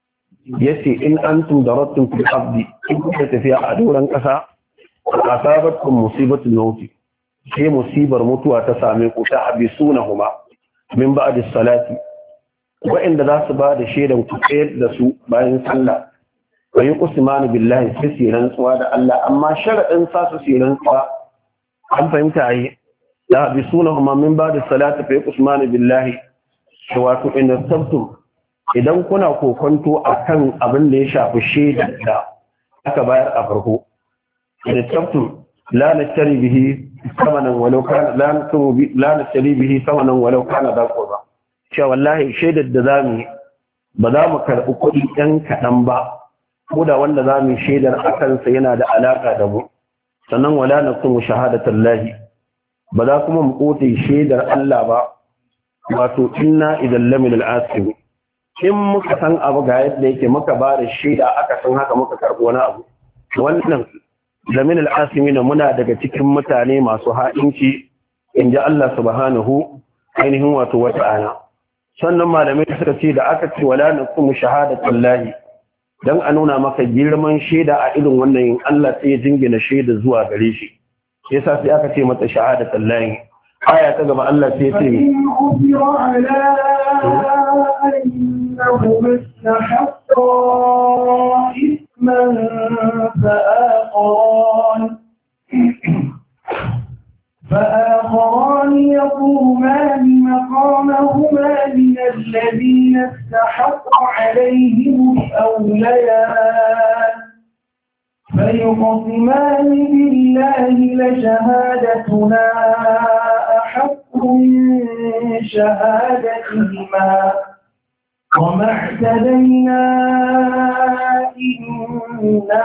yace in antum darattum fil ardi in kuka tafiya a doran ƙasa asabatkum musibatul maut sai musibar mutuwa ta same ku ta habisunahuma min ba'di salati wa'inda za su ba da shaidan ku tsayar da su bayan sallah wa yi usmanu billahi sai su rantsuwa da Allah amma sharaɗin sa su su rantsuwa an fahimta yi da bi suna kuma min ba da salatu fa yi usmanu billahi wato inda sabtum idan kuna kokonto akan abin da ya shafi shaidar da aka bayar a farko da sabtum la nashtari bihi thamanan walau kana la nashtari la nashtari bihi thamanan walau kana da qurba cewa wallahi shaidar da zamu yi ba za mu karɓi kuɗi ɗan kaɗan ba ko da wanda za mu shaidar a kansa yana da alaƙa da mu sannan wala na kuma shahadatan lahi ba za kuma mu kote shaidar Allah ba wato inna idan lamin al'asiri in muka san abu ga yadda yake muka ba da shaida aka san haka muka karɓi wani abu wannan lamin al'asiri na muna daga cikin mutane masu ha'inci in ji Allah subhanahu ainihin wato wata ana sannan malamai suka ce da aka ce wala na kuma shahadatan lahi dan a nuna maka girman shaida a irin wannan yin Allah sai ya jingina shaida zuwa gare shi yasa sai aka ce mata shahadatan lahi aya ta gaba Allah sai ya ce فآخران يقومان مقامهما من الذين استحق عليهم الأوليان فيقسمان بالله لشهادتنا أحق من شهادتهما وما اعتدينا إنا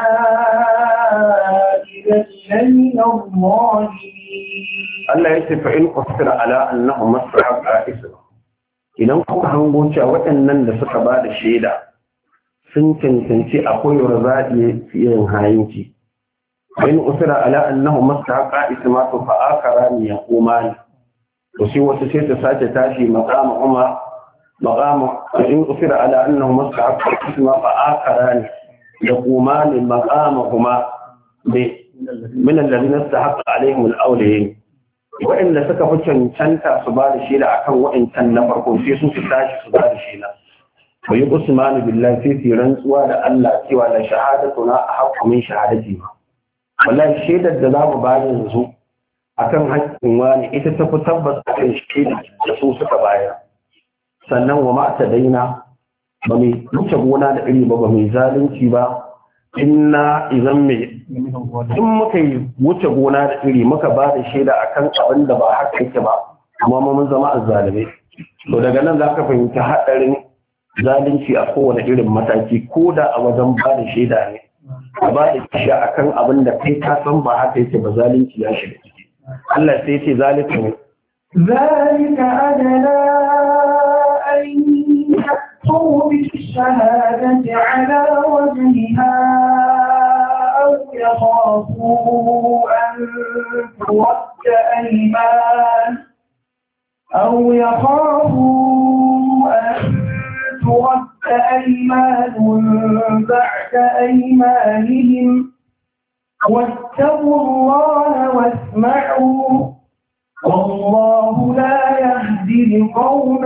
إذا لمن الظالمين Allah ya ce fa in qasira ala annahu masra'a isra idan kuka hango cewa waɗannan da suka ba da shaida sun cancanci akwai razadi yin hayinci fa in qasira ala annahu masra'a isma fa akarani yaqumani to sai wasu sai ta sace tashi maqama umma maqama in qasira ala annahu masra'a isma fa akarani yaqumani maqamahuma bi min alladhina istahaqqa alaihim al-awliyin wa'inda suka fi cancanta su ba da shaida akan wa'incan na farko sai su su tashi su ba da shaida bai usmanu billahi sai su rantsuwa da Allah cewa la shahadatuna ahqqu min shahadati ma wallahi shaidar da zamu ba yanzu akan haƙƙin wani ita ta fi tabbas akan shaida da su suka bayar sannan wa ma daina ba mai wuce gona da iri ba ba mai zalunci ba inna idan mai in muka yi wuce gona da iri muka ba da shaida akan abin da ba haka yake ba kuma mun zama azzalimai to daga nan za ka fahimci haɗarin zalunci a kowane irin mataki ko da a wajen ba da shaida ne a ba da shi akan abin da kai ka san ba haka yake ba zalunci ya shiga ciki Allah sai ce zalika ne zalika adala an يكفروا بالشهادة على وجهها أو يخافوا أن ترد أيمان أو يخافوا أن ترد أيمان بعد أيمانهم واتقوا الله واسمعوا والله لا يهدي القوم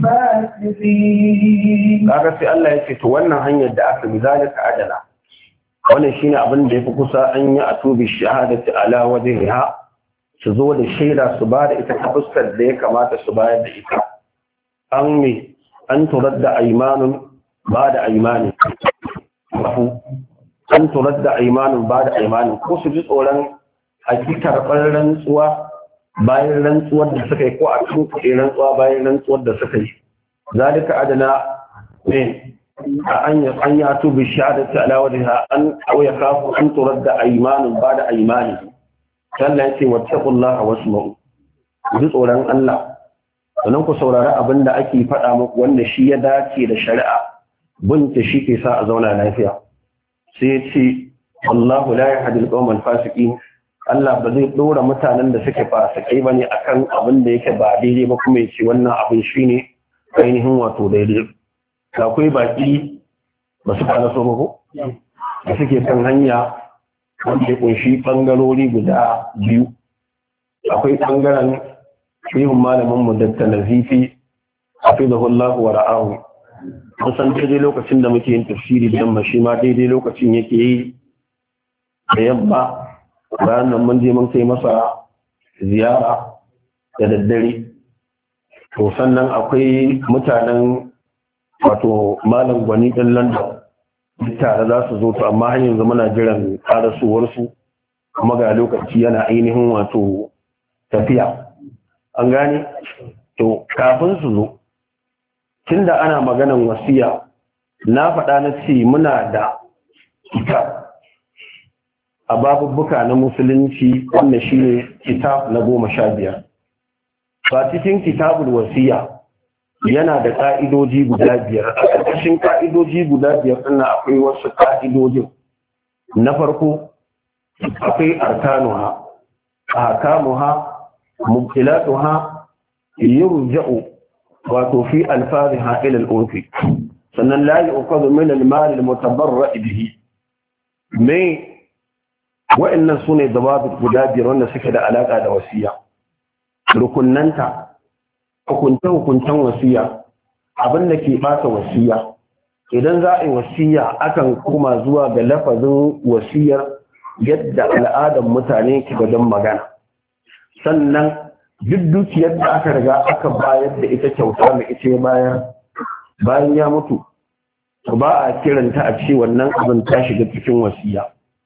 الفاسقين. kaga sai Allah ya ce to wannan hanyar da aka bi zalika adala wannan shine abin da yafi kusa an yi atubi shahadati ala wajhiha su zo da shaida su ba da ita ta fuskar da ya kamata su bayar da ita an me an turadda aymanun ba da aymani an turadda aymanun ba da aymani ko su ji tsoron hakikar rantsuwa bayan rantsuwar da suka yi ko a cikin kuɗi rantsuwa bayan rantsuwar da suka yi zalika adana ne an yi an ya tubi shahadati ala wajha an aw yakafu an turadda aymanun ba'da aymani Allah yace wattaqullaha wasma'u ji tsoron Allah sannan ku saurari abin da ake faɗa muku wanda shi ya dace da shari'a bunta shi ke sa a zauna lafiya sai ya ce wallahu la yahdi al-qawmal fasiqin Allah ba zai ɗora mutanen da suke fasikai ba ne a kan abin da yake ba daidai ba kuma ya ce wannan abin shi ne ainihin wato daidai. Akwai baƙi ba su fara so ko? Da suke kan hanya wanda ya ƙunshi ɓangarori guda biyu. Akwai ɓangaren shehun malamin mu Dakta Nazifi hafizahullahu wa ra'ahu. Mun san daidai lokacin da muke yin tafsiri da yamma shi ma daidai lokacin yake yi da yamma. Bayan nan mun je mun kai masa ziyara da daddare to sannan akwai mutanen wato malam gwani ɗin London tare za su zo to amma har yanzu muna jiran karasuwarsu kuma ga lokaci yana ainihin wato tafiya an gane to kafin su zo tunda ana maganan wasiya na faɗa na ce muna da kitab a babubbuka na musulunci wanda shi ne kitab na goma sha biyar ba cikin kitabul wasiya yana da ƙa'idoji guda biyar a ƙarƙashin ƙa'idoji guda biyar ɗin akwai wasu ƙa'idojin na farko akwai arkanuha ahkamuha mubtilatuha yurja'u wato fi alfaziha ila al-urfi sannan la yu'khadhu min al-mal al-mutabarra' bihi mai wa'annan su ne dababit guda biyar wanda suke da alaƙa da wasiya rukunnanta hukunce-hukuncen wasiya abin da ke ɓata wasiya idan za a yi wasiya akan kuma zuwa ga lafazin wasiyar yadda al'adar mutane ke wajen magana sannan duk dukiyar da aka riga aka bayar da ita kyauta mai ita bayar bayan ya mutu ba a kiranta a ce wannan abin ta shiga cikin wasiya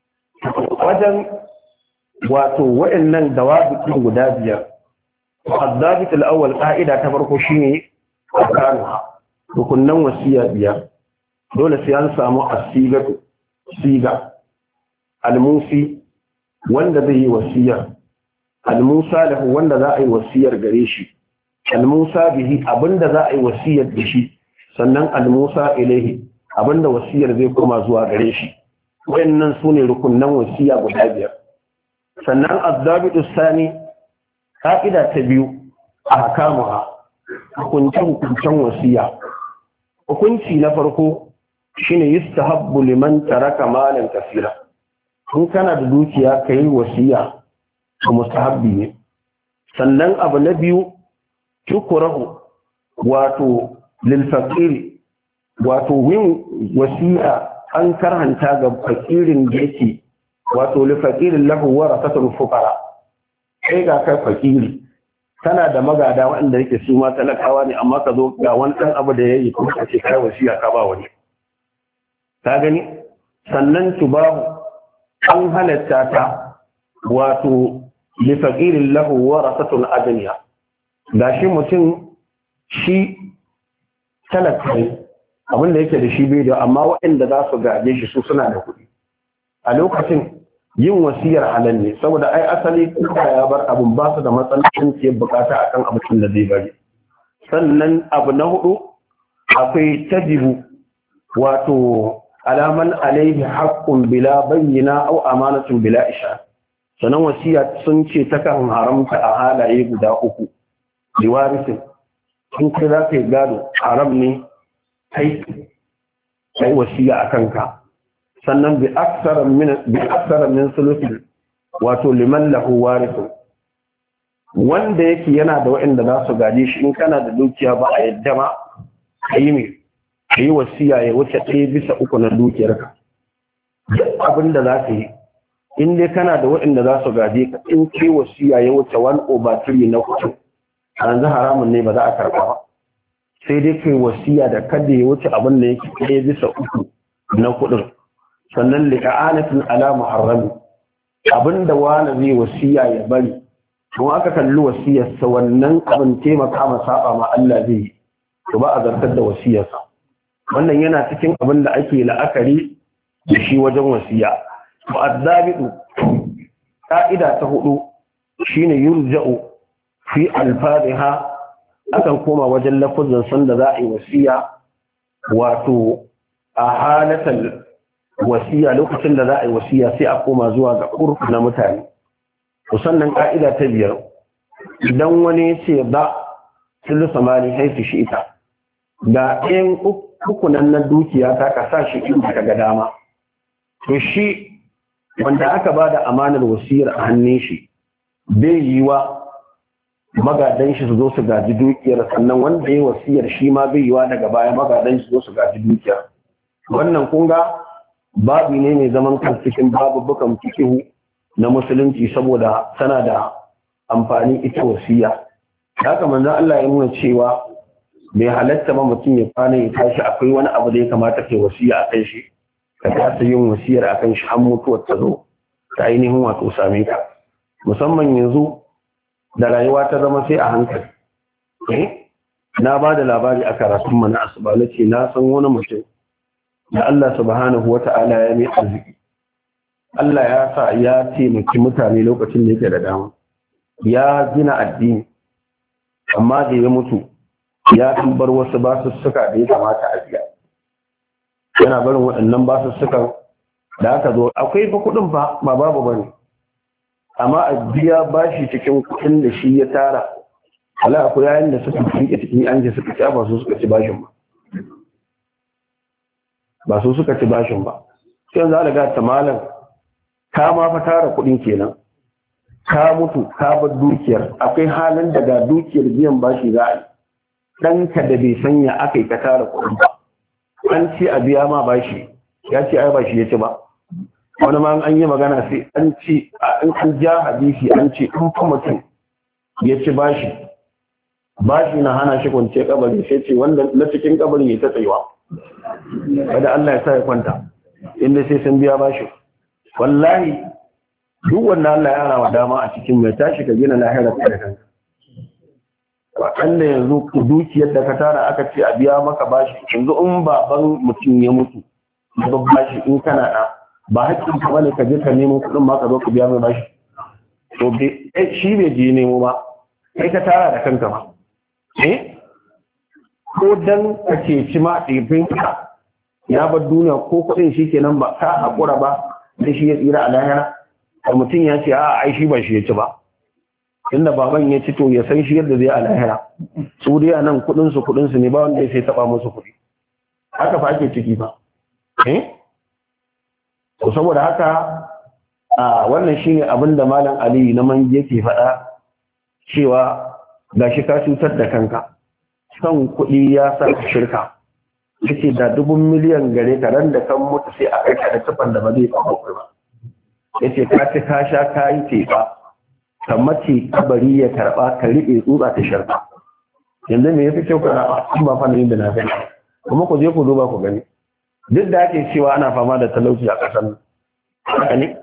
wajen wato wa'annan dawabitin guda biyar al-dabit al-awwal qa'ida ta farko shine arkanuha rukunnan wasiya biyar dole sai an samu as-sigatu siga al-musi wanda zai yi wasiya al-musa lahu wanda za a yi wasiyar gare shi al-musa bihi abinda za a yi wasiyar da shi sannan al-musa ilaihi abinda wasiyar zai koma zuwa gare shi wayannan su ne rukunnan wasiya guda biyar sannan azzabitu sani ka'ida ta biyu a hakamuha hukuncin hukuncen wasiya hukunci na farko shine yustahabbu liman taraka malan kasira in kana da dukiya kai wasiya to mustahabbi ne sannan abu na biyu tukrahu wato lil faqir wato yin wasiya an karhanta ga fakirin da yake wato li fakirin lahu warasatul fuqara kai ga kai fakiri kana da magada wanda yake su ma talakawa ne amma ka zo ga wani dan abu da yayi kuma ka ce kai wasiya ka ba wani ka gani sannan tubahu an halatta ta wato li fakirin lahu warasatul adniya gashi mutum shi talaka ne abin da yake da shi bai da amma waɗanda za su gaje shi su suna da kuɗi a lokacin yin wasiyar halal ne saboda ai asali kuma ya bar abin ba su da matsalolin ke bukata akan abincin da zai bari sannan abu na hudu akwai tajibu wato alaman alaihi haqqun bila bayyina aw amanatun bila isha sanan wasiya sun ce ta kan haramta a halaye guda uku liwarisin in kai za ka yi gado haram ne kai ai wasiya akan ka sannan bi aksara min bi aksara min sulusi wato liman lahu warithun wanda yake yana da waɗanda za su gaje shi in kana da dukiya ba a yadda ma kai me kai wasiya ya wuce ɗaya bisa uku na dukiyarka duk abin da za ka yi in dai kana da waɗanda za su gaje ka in kai wasiya ya wuce one over three na kuɗin yanzu haramun ne ba za a karɓa ba sai dai kai wasiya da kada ya wuce abin da yake ɗaya bisa uku na kuɗin sannan li'anatin ala muharrami abin da wani zai wasiya ya bari don aka kalli wasiyarsa wannan abin taimaka ma saba ma Allah zai yi to ba a zartar da wasiyarsa wannan yana cikin abin da ake la'akari da shi wajen wasiya to azzabitu ka'ida ta hudu shine yurja'u fi alfadha akan koma wajen lafazin sanda za a yi wasiya wato a halatal wasiya lokacin da za a yi wasiya sai a koma zuwa ga urfu na mutane sannan ka'ida ta biyar idan wani ya ce ba sulusa mali haifi shi ita ga ɗayan ukunan na dukiya ta ka sa shi inda ka ga dama to shi wanda aka ba da amanar wasiyar a hannun shi bai yi wa magadan shi su zo su gaji dukiyar sannan wanda ya wasiyar shi ma bai yi wa daga baya magadan shi su zo su gaji dukiyar wannan kunga babu ne mai zaman kan cikin babubukan fikihu na musulunci saboda tana da amfani ita wasiya haka manzon Allah ya nuna cewa bai halatta ma mutum ya kwana ya tashi akwai wani abu da ya kamata kai wasiya a kai shi ka kasa yin wasiyar a kan shi har mutuwar ta zo ta ainihin wato same ka musamman yanzu da rayuwa ta zama sai a hankali eh na ba da labari a karatun mana asuba na ce na san wani mutum da Allah subhanahu wata'ala ya mai arziki Allah ya sa ya taimaki mutane lokacin da yake da dama ya gina addini amma da ya mutu ya bar wasu basussuka da ya kamata a biya yana barin waɗannan basussukan da aka zo akwai fa kuɗin fa ba babu bane amma a biya bashi cikin kuɗin da shi ya tara ala akwai yayin da suka fike cikin an je suka ci ba su suka ci bashin ba ba su suka ci bashin ba sai yanzu alaga ta malam ka ma fa tara kuɗin kenan ka mutu ka bar dukiyar akwai halin da ga dukiyar biyan bashi za a yi ɗanka da bai sanya aka yi ka tara kuɗin ba an ce a biya ma bashi ya ce ai bashi ya ci ba wani ma an yi magana sai an ce in an ja hadisi an ce in fa mutum ya ci bashi bashi na hana shi kwance kabari sai ce wanda na cikin kabarin ya ta tsayuwa kada Allah ya sa ya kwanta inda sai sun biya bashi wallahi duk wanda Allah ya rawa dama a cikin mai tashi ka gina lahira ka da kanka waɗanda yanzu dukiyar da ka tara aka ce a biya maka bashi yanzu in baban mutum ya mutu da bashi in kana da ba hakkin ka bane ka je ka nemo kuɗin ma ka zo ka biya mai bashi to shi bai je nemo ba kai ka tara da kanka ba eh ko dan ka ce ci ma ɗifin ka ya bar duniya ko kuɗin shi kenan ba ka haƙura ba da shi ya tsira a lahira da mutum ya ce a ai shi ba shi ya ci ba inda baban ya ci to ya san shi yadda zai a lahira su dai a nan kuɗinsu kuɗinsu ne ba wanda ya sai taɓa musu kuɗi haka fa ake ciki ba eh to saboda haka a wannan shine abin da malam Ali na mangi yake faɗa cewa gashi ka cutar da kanka son kuɗi ya sa ka shirka yace da dubun miliyan gare ka ran da kan mutu sai a kai ka da tufan da ba zai faɗo ba yace ka ci ka sha ka yi tefa ka mace kabari ya karɓa ka riɓe tsutsa ta sharka yanzu me yafi kyau ka raba in ba fannin da na gani kuma ku je ku duba ku gani duk da ake cewa ana fama da talauci a ƙasar nan haka ne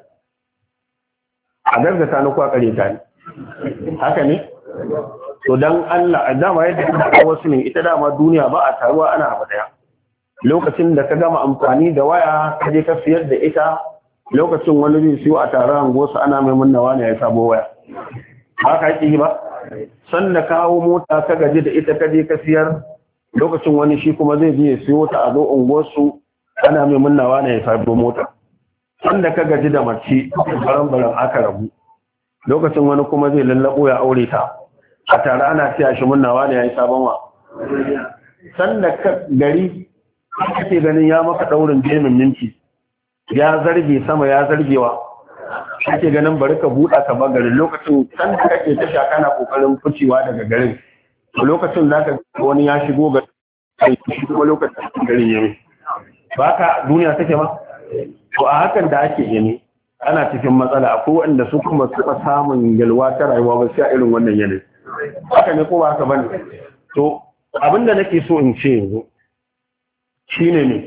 a gargata na kwa kare ta ne haka ne to dan Allah a dama yadda ita wasu ne ita dama duniya ba a taruwa ana abu daya lokacin da ka gama amfani da waya ka je ka siyar da ita lokacin wani zai siyo a taron gosa ana mai munnawa ne ya sabo waya ba ka yi ba sanda kawo mota ka gaji da ita ka je ka siyar lokacin wani shi kuma zai je ya siyo ta a zo unguwarsu ana mai munnawa ne ya sabo mota sanda ka gaji da mace baran-baran aka rabu lokacin wani kuma zai lallabo ya aure ta a tare ana siya shi munnawa ne ya yi sabon wa sanda ka gari kake ganin ya maka daurin jemin minti ya zarge sama ya zargewa kake ganin bari ka buɗa ka garin lokacin san da kake tasha kana kokarin ficewa daga garin lokacin da ka wani ya shigo ga shi kuma lokacin garin yami ba ka duniya take ba to a hakan da ake yami ana cikin matsala akwai wanda su kuma suka samun yalwa ta rayuwa ba sai a irin wannan yanayi haka ne ko ba haka bane to abinda nake so in ce yanzu shine ne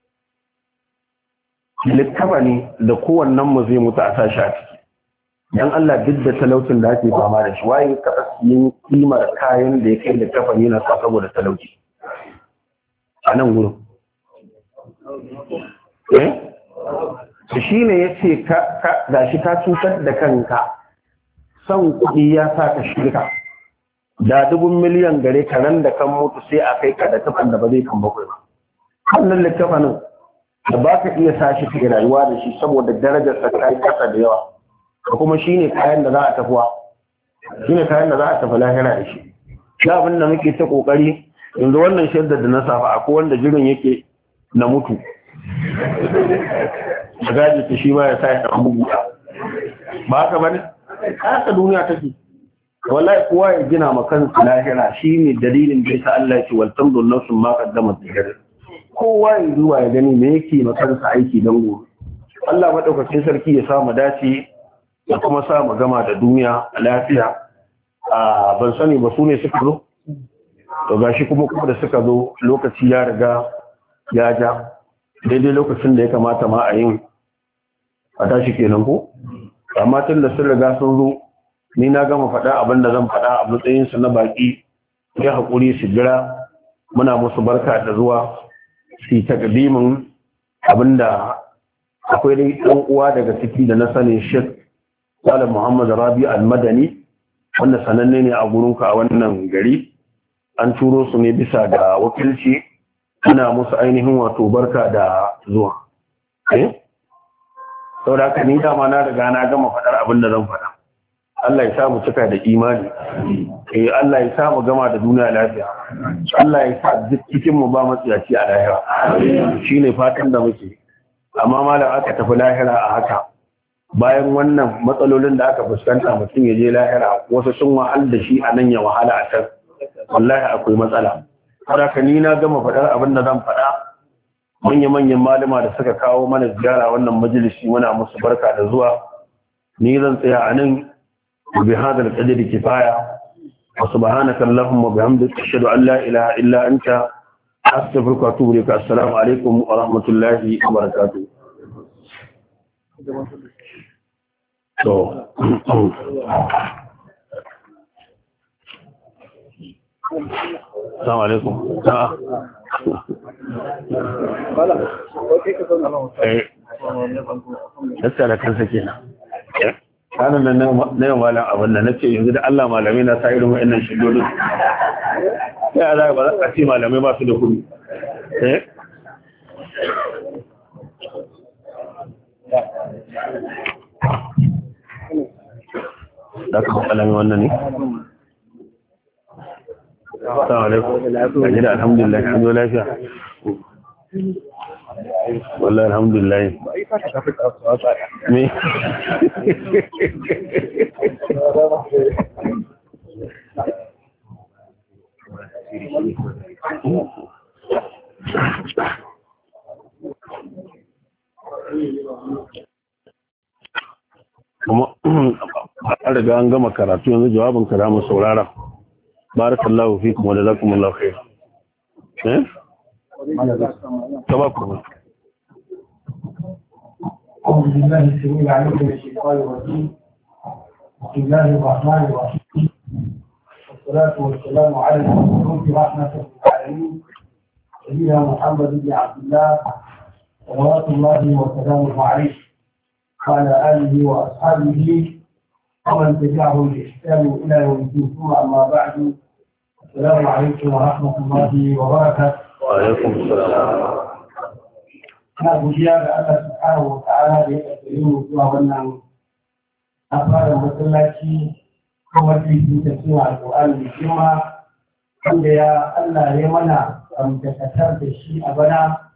littafa ne da kowannen mu zai mutu a sashi a ciki dan Allah duk da talaucin da ake fama da shi waye ka yin kimar kayan da ya kai littafa ne na saboda talauci a nan gurin eh shi ne ya ce ga shi ka cutar da kanka son kuɗi ya sa ka shirka da dubun miliyan gare ka nan da kan mutu sai a kai ka da tafan da ba zai kan bakwai ba wannan littafanin da ba ka iya sa shi ke rayuwa da shi saboda darajar sa ta yi kasa da yawa da kuma shi ne kayan da za a tafiwa shi ne kayan da za a tafi lahira da shi shi abin da muke ta kokari yanzu wannan shaidar da na safa akwai wanda jirin yake na mutu da gaji ta shi ba ya sa ya ɗan bugu ba ka bane haka duniya take wallahi kowa ya gina ma kansa lahira shine dalilin da yasa Allah ya ce wal tamdu nafsun ma qaddamat lighad kowa ya zuwa ya gani me yake ma kansa aiki dan gobe Allah madaukakin sarki ya samu dace da kuma sa mu gama da duniya a lafiya a ban sani ba su ne suka zo to gashi kuma kuma da suka zo lokaci ya riga ya ja daidai lokacin da ya kamata ma a yin a tashi kenan ko amma tun da sun riga sun zo ni na gama faɗa abin da zan faɗa a matsayinsu na baƙi ya haƙuri su jira muna musu barka da zuwa su takdimin abin da akwai dai ɗan uwa daga ciki da na sani Sheikh Salim Muhammad Rabi Al-Madani wanda sananne ne a gurinka a wannan gari an turo su ne bisa da wakilci ana musu ainihin wato barka da zuwa eh saboda haka ni dama na riga na gama faɗar abin da zan faɗa Allah ya sa mu cika da imani eh Allah ya sa mu gama da duniya lafiya Allah ya sa duk cikin mu ba matsiyaci a lahira shine fatan da muke amma malam aka tafi lahira a haka bayan wannan matsalolin da aka fuskanta mutum ya je lahira wasu sun wahal da shi a nan ya wahala a can wallahi akwai matsala haka ni na gama faɗar abin da zan faɗa manya-manyan malama da suka kawo mana ziyara wannan majalisi muna musu barka da zuwa ni zan tsaya a nan bi hadal qadri kifaya wa subhanaka allahumma bihamdika ashhadu an la ilaha illa anta astaghfiruka wa atubu ilaik assalamu alaikum wa rahmatullahi wa barakatuh to Assalamu alaikum. A'a. Bala, kai ka zo na eh. Gaskiya da kansa kenan. Eh? Kana nan na yau malam abin da nace yanzu da Allah malamai na sa irin wa'annan shidodin. Sai Allah ba za a ce malamai ba su da kuɗi. Eh? Da ka malamai wannan ne? Assalamu alaikum. Ajira alhamdulillah, alhamdulillah lafiya. Wallahi alhamdulillah. Me? Kuma an riga an gama karatu yanzu jawabin ka za mu saurara. barakallahu fikum wa jazakumullahu khair eh tabakum أعوذ بالله السميع العليم من الشيطان الرجيم بسم الله الرحمن الرحيم والصلاة والسلام على المبعوث رحمة للعالمين سيدنا محمد بن عبد الله صلوات الله وسلامه عليه وعلى آله وأصحابه ومن تبعهم بإحسان إلى يوم الدين ثم أما بعد السلام عليكم ورحمة الله وبركاته. وعليكم السلام. na godiya ga Allah subhanahu wa ta'ala da ya kaddare mu zuwa wannan afaran masallaci ko majalisi ta cewa alƙur'ani mai girma wanda ya Allah ya mana amdakatar da shi a bana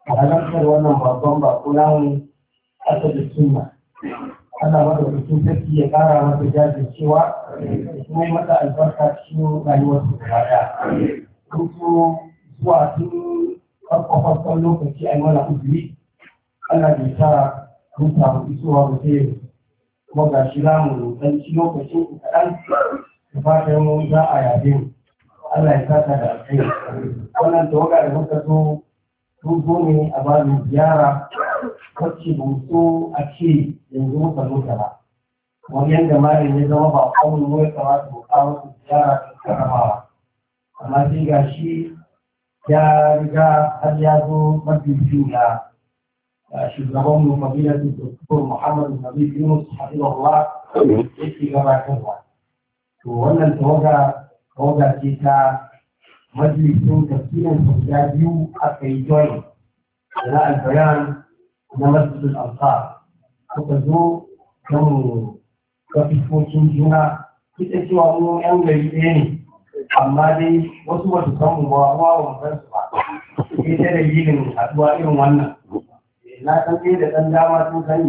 halartar wannan babban bako namu asali sunna. Allah maka bikin sarki ya kara masa jajircewa da kuma yi masa albarka cikin rayuwarsa gaba ɗaya. Kuma zuwa tun farko farkon lokaci a yi mana uzuri, Allah bai sa mun samu isowa ba sai kuma ga shi za mu ɗan ci lokacin kaɗan da fatan za a yabe mu. Allah ya saka da alkhairi. Wannan tawaga da muka zo sun zo ne a babin ziyara wacce ba mu so a ce yanzu muka zo ta ba. Wani yadda malin ya zama ba kawai mu ya kamata mu kawo su ziyara ta karamawa. Amma sai ga shi ya riga har ya zo mafi biyu da shugaban mu fadilatu Dr. Muhammad Nabi Yunus Hafizahullah yake gabatarwa. To wannan tawaga tawaga ce ta majalisun tafsirin guda biyu aka yi join da na albayan na masjidul ansar. Kuka zo don ga fiskokin juna, ita cewa mu yan gari ɗaya ne, amma dai wasu wasu san mu ba wa wa san su ba. Sai ta dalilin haɗuwa irin wannan. Na san ɗaya da ɗan dama sun sani.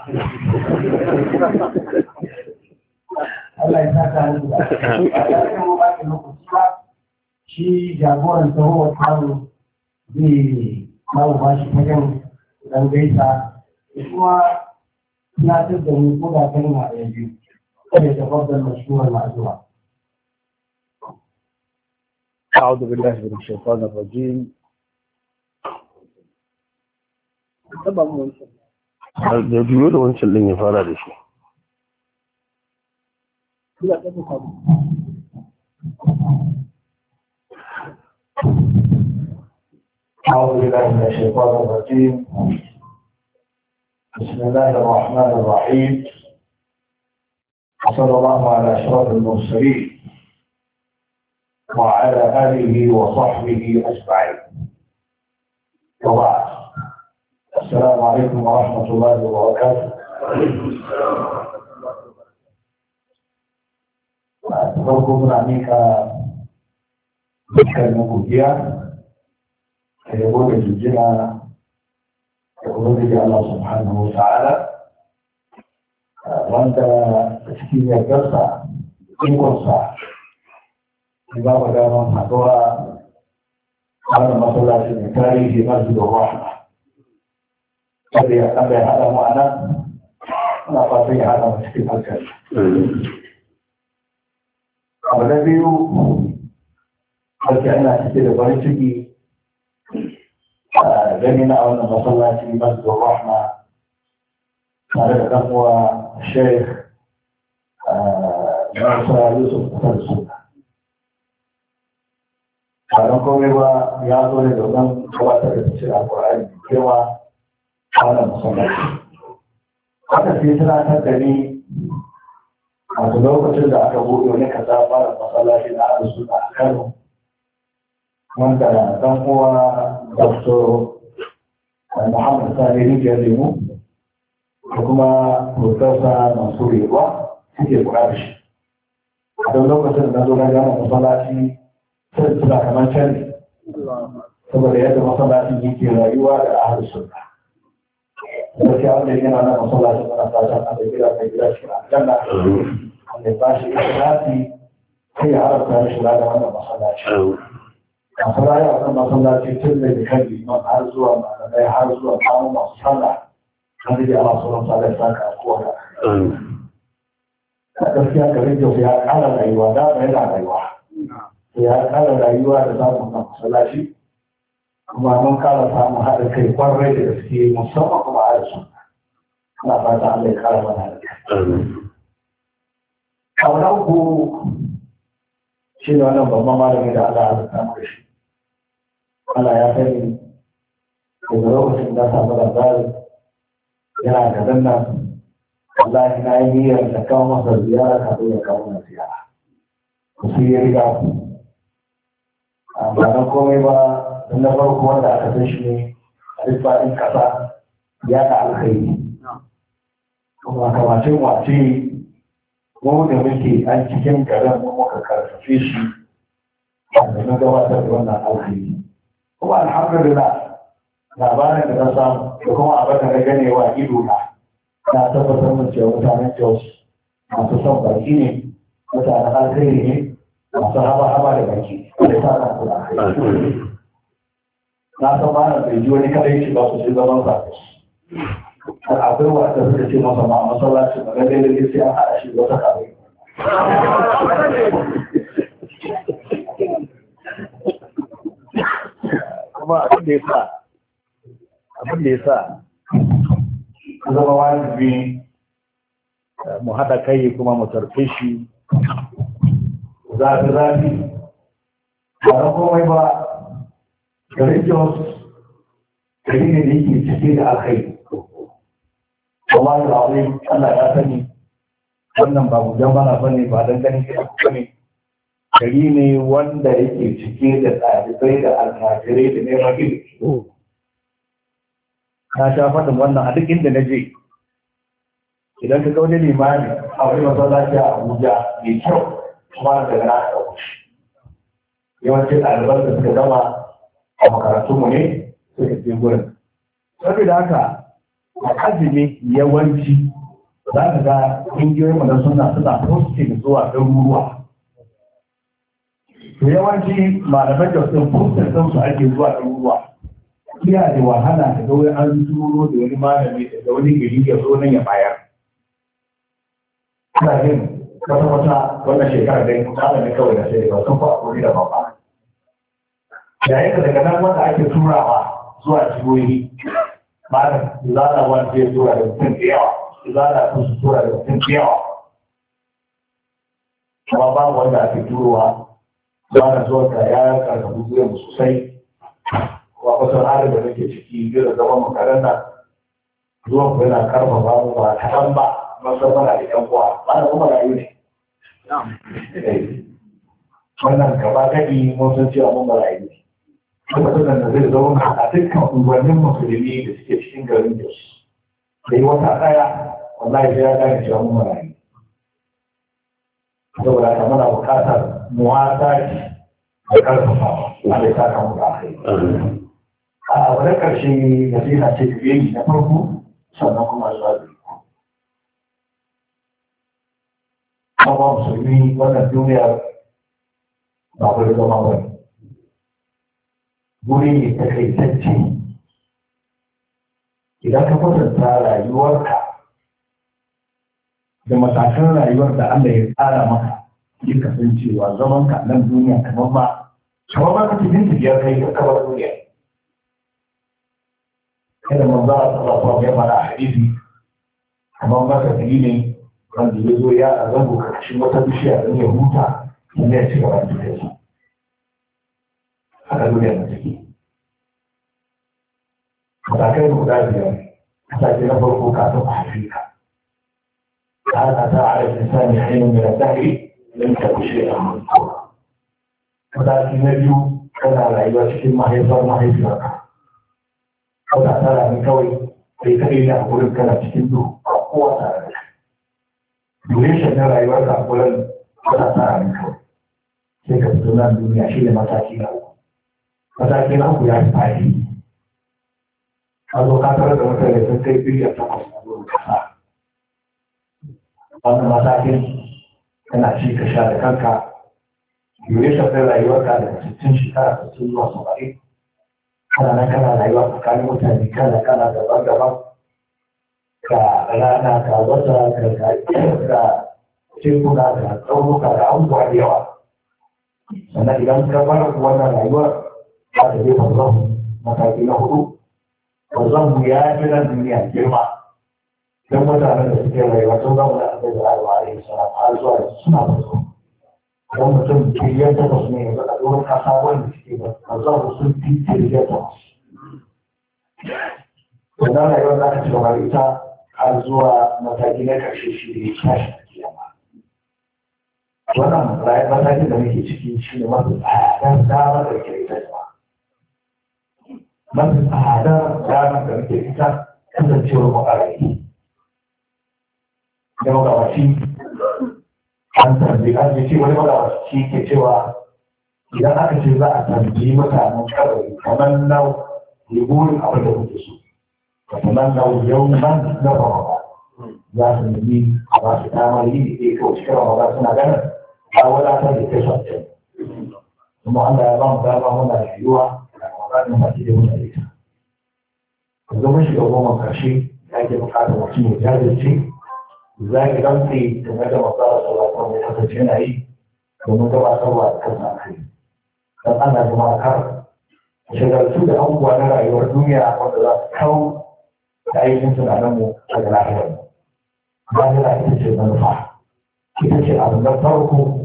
Allah ya saka ni da a mu ba lokaci ba shi jagoran tahowar tamu zai kawo ba shi fagen dan gaisa da kuma tunatar da mu ko da kalma a yanzu kada ta fadar mashhuwar ma'azuwa. أعوذ بالله من الشيطان الرجيم. da biyu da wancan ɗin ya fara da shi. أعوذ بالله من الشيطان الرجيم. بسم الله الرحمن الرحيم. وصلى الله على أشرف المرسلين وعلى آله وصحبه أجمعين. وبعد السلام عليكم ورحمة الله وبركاته. farko muna mika dukkanin godiya da yabo da jijjina da ubangiji Allah subhanahu wa ta'ala wanda cikin yardarsa ikonsa ya ba mu damar haɗuwa wannan masallaci mai tarihi masjidul rahma. Kada ya kada ya haɗa mu a nan, muna fatan ya haɗa mu cikin hankali. Abu na biyu, wacce ana cike da farin ciki a gani na wannan masallaci masjidul rahma tare da ɗan uwa Sheikh Musa Yusuf Kasar Suna. Ba don komai ba ya zo ne domin gabatar da cikin Alƙur'ani kewa a wannan masallaci. Haka sai tunatar da ni a lokacin da aka buɗe wani kaza fara masallaci na Ahlus Sunna a Kano, wanda dan uwa Doctor Muhammad Sani Rijiyar Lemu da kuma Professor Mansur Yalwa suke kula da shi. A don lokacin da na zo na gama masallaci sai suna kamar can ne, saboda yadda masallacin yake rayuwa da Ahlus Sunna. Gaskiya wanda yana na masallacin mana fatan an da gida mai gida cikin aljanna. Wanda ba shi ikirati sai ya haramta da shiga da wannan masallaci. Masu raya wannan masallaci tun da kan liman har zuwa malamai har zuwa samun masu sallah kan da Allah sauran sa da saka a kowa. A gaskiya garin Jos ya kara rayuwa da ba yana rayuwa. Ya kara rayuwa da samun wannan masallaci. Kuma mun kara samun haɗin kai kwarai da gaske musamman kuma a yasu. Ana fata Allah ya kara mana haɗin kai. Kaunar ku shi ne wannan babban malami da Allah ya samu da shi. Allah ya sani daga lokacin da samu labarin yana da danna Allah na yi niyyar da kawo masa ziyara kafin ya kawo na ziyara. Ku su yi riga ku. Ba na komai ba don na farko wanda aka san shi ne a duk faɗin ƙasa ya da alkhairi. Kuma kamacin wace mu da muke an cikin garin mu muka karfafe shi da na gabatar da wannan alkhairi. Kuma alhamdulillah labarin da na samu da kuma abin da na ganewa ido na na tabbatar mun cewa mutanen Jos masu son baki ne, mutanen alkhairi ne, masu haba-haba da baki da sa na kula na san ba na bai ji wani kadai shi ba su sai zaman sa akwai wata suka ce masa ma a masallaci ba ganin da sai an haɗa shi wata kawai kuma abin da ya sa abin da ya sa zama wajibi mu haɗa kai kuma mu tarfe shi zafi zafi ba na komai ba garin Jos gari ne da yake cike da alkhairi kuma da abin Allah ya sani wannan ba mu jama'a ba ne ba don ganin gida ba ne gari ne wanda yake cike da ɗalibai da almajirai da neman ilimi na sha faɗin wannan a duk inda na je idan ka ga wani limani a wani masallaci a Abuja mai kyau kuma daga na ɗauko shi yawancin ɗaliban da suka gama a makarantunmu ne suka je gurin saboda haka a azumi yawanci za ka ga ƙungiyoyin mu na suna suna posting zuwa garuruwa to yawanci malaman da sun posting din su ake zuwa garuruwa iya da wahala ka ga wani an turo da wani malami da wani gari ya zo nan ya bayar ina jin wata wata wannan shekarar dai malami kawai da sai ba sun fa a da babba yayin da daga nan wanda ake turawa zuwa jihohi malam zana wanda zai tura da mutum da yawa zana su su tura da mutum da yawa kuma babu wanda ake turowa zana zuwa ka ya karkabu zuwa sosai wa kusan halin da nake ciki biyar da zaman makaranta zuwa ku yana karfafa mu ba kaɗan ba musamman da ɗan kuwa ba da kuma rayu ne wannan gaba gaɗi mun san cewa mun rayu ne kuma tunan da zai zauna a dukkan unguwannin musulmi da suke cikin garin Jos. Da yi wata ɗaya, wallahi sai ya gane cewa mun marayu. Saboda haka muna buƙatar muwasa da ƙarfafawa, Allah ya saka mu da alheri. A wani ƙarshe nasiha ce da yayi na farko sannan kuma zuwa biyu. Kuma musulmi wannan duniyar ba ku da zama bane. Guri ne takaitacce idan ka kwatanta rayuwarka da matakan rayuwar da Allah ya tsara maka yi kasancewa zaman ka nan duniya kamar ba kamar ba ka cikin tafiyar kai ka kabar duniya kada manzo Allah sallallahu alaihi wa sallam hadisi kamar ba ka ne wanda ya zo ya azabu karkashin wata bishiya don ya huta ne ya ci gaba da tafiya haka duniya na ciki matakai guda biyar mataki na farko kafin a haifi ka har a ta a rikin sami hanyar da zahiri don ta kushe a mutuwa mataki na biyu kana rayuwa cikin mahaifar mahaifiyarka wata tara ne kawai kai kaɗai ne a wurin kana cikin duhu a kowa tare da shi duration na rayuwarka a wurin wata tara ne kawai sai ka fito nan duniya shi ne mataki na uku mataki na uku ya fi fadi a zo ka tare da mutane sun kai biliyan takwas a zuwa kasa wannan matakin kana ci ka sha da kanka duration na rayuwarka daga sittin shekara sittin zuwa saba'in kana nan kana rayuwa tsakanin mutane kala kala daban-daban ka rana ka wata ka ka tekuna da tsaunuka da abubuwa da yawa sannan idan ka bar wannan rayuwar za ta je barzan mataki na hudu barzan mu ya fi nan duniya girma don mutanen da suke rayuwa sun zama da abin da rayuwa a yi sana har zuwa suna barzan don mutum kiriyar takwas ne yanzu a doron kasa wanda suke barzan sun fi kiriyar takwas wannan rayuwar za ka ci gaba da ita har zuwa mataki na karshe shi da ya tashi a kiyama wannan matakin da muke ciki shi ne mafi tsadar damar da ke ita jama mafi tsadar damar da muke ita kasancewar makarayi da magabaci an tambayi an ce wani magabaci ke cewa idan aka ce za a tambayi mutanen kabari kamar nau yi burin abin da kuke so وتمنوا يوما لرمضان ذات النبي على ختام لي في رمضان سنة جنة ولا تجد تسعة ثم أن يضم بابا هنا الحيوة رمضان المسجد هنا ليس إذا مش يوم كرشي يجب حاجة وسيم جاد شيء ذاك دمتي تنجم الله صلى الله عليه وسلم يتجنى أي ومتبع سوى كذا أخي فأنا جماعة كرم شغلت da abubuwa na rayuwar duniya wanda za su kawo da ainihin tunaninmu daga lafiyar lahira ita ce manufa ita ce abin da farko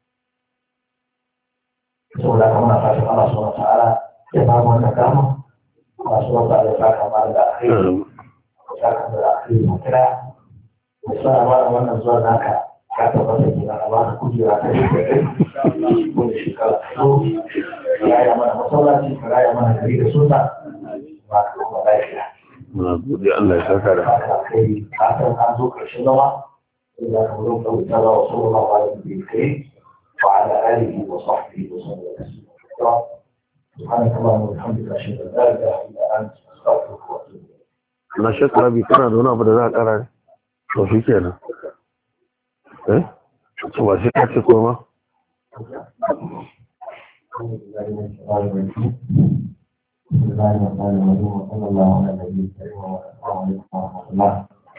saboda haka muna fatan Allah subhanahu wa ta'ala ya ba mu wannan dama Allah subhanahu wa ta'ala ya saka mana da alheri ya saka mana da alheri mu kira ya sa mana wannan zuwa naka ka tabbata kina a ba kujera ta yi wani shekara so ya yi mana masallaci ka raya mana gari da suna ba ka kuma lafiya muna gode Allah ya saka da kai ka san an zo karshen zama إذا كنت قلت رسول الله عليه وسلم وعلى آله وصحبه وسلم سبحانك اللهم وبحمدك أشهد أن لا إله إلا أنت أستغفرك وأتوب إليك. na shekara bi kana da wani abu da za a ƙara ne to shi kenan eh to ba sai ka ce koma بسم الله الرحمن الرحيم وصلى الله على النبي الكريم والسلام عليكم ورحمة الله.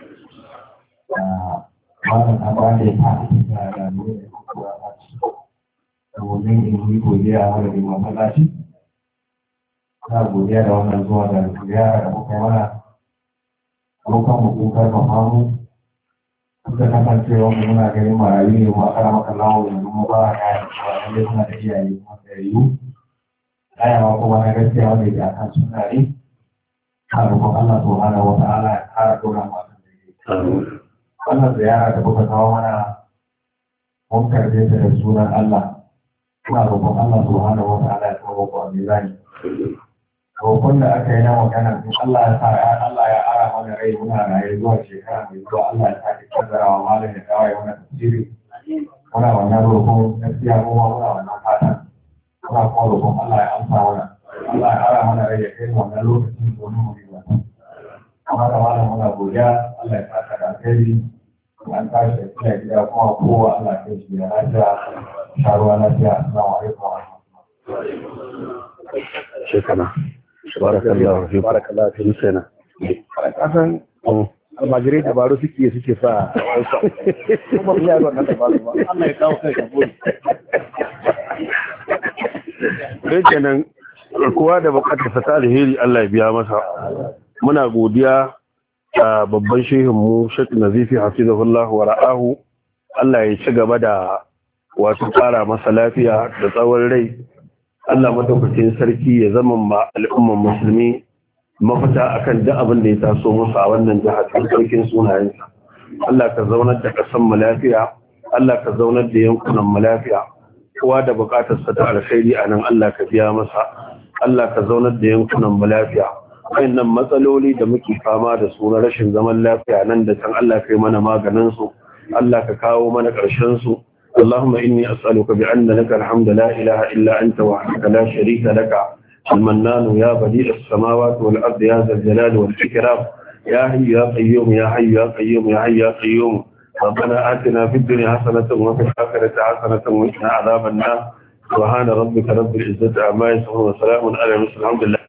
Wannan abin da ya faɗi da ramuwa da kuma faɗi. Domin in yi godiya a wani masallaci, na godiya da wannan zuwa da ziyara da muka yi mana abokan mu kokar mafamu. Kuka kasance wanda muna ganin marayu ne mu a kara maka lawo yanzu mu ba a kayan cewa lallai suna da iyaye kuma tsayayyu. Ayawa kuma na gaskiya wanda ya akan suna ne. Ka roƙon Allah subhanahu wa ta'ala ya ƙara ɗora masu daidai. Wannan ziyara da kuka kawo mana mun karbe ta da sunan Allah. Ina roƙon Allah subhanahu wa ta'ala ya kawo ku a mizani. Roƙon da aka yi na magana in Allah ya sa ya Allah ya ara mana rai muna raye zuwa shekara mai zuwa Allah ya sake kaddarawa malam ya kawo mana tafsiri. Muna wannan roƙon gaskiya kuma muna wannan fatan. Muna kuma roƙon Allah ya amsa mana. Allah ya ara mana rai ya kai wannan lokacin domin mu riba. Amma da malam muna godiya Allah ya saka da alheri. An tashi da kila gida kuma kowa Allah ya shi ya lafiya sharuwa lafiya. Assalamu alaikum wa rahmatullahi. shekara barakallahu fi barakallahu fi sana kasan almajirai dabaru suke suke sa kuma ya yi wannan dabaru ba Allah ya kawo kai kaburi sai kenan kowa da bukatar ta alheri Allah ya biya masa. Muna godiya a babban shehin mu Sheikh Nazifi hafizahullah wa ra'ahu. Allah ya ci gaba da wato ƙara masa lafiya da tsawon rai. Allah madaukakin sarki ya zama ma al'umman musulmi mafita akan duk abin da ya taso musu a wannan jihar sarkin sunayensa. Allah ka zaunar da kasan mu lafiya, Allah ka zaunar da yankunan mu lafiya. Kowa da bukatarsa ta alkhairi a nan Allah ka biya masa. Allah ka zaunar da yankunan mu lafiya. Wayannan matsaloli da muke fama da su na rashin zaman lafiya nan da can Allah kai mana maganin su. Allah ka kawo mana ƙarshen su. اللهم إني أسألك بأن لك الحمد لا إله إلا أنت وحدك لا شريك لك المنان يا بديع السماوات والأرض يا ذا الجلال والإكرام يا حي يا قيوم يا حي يا قيوم يا حي يا قيوم ربنا آتنا في الدنيا حسنة وفي الآخرة حسنة وقنا عذاب النار سبحان ربك رب العزة عما يصفون وسلام على المرسلين الحمد لله.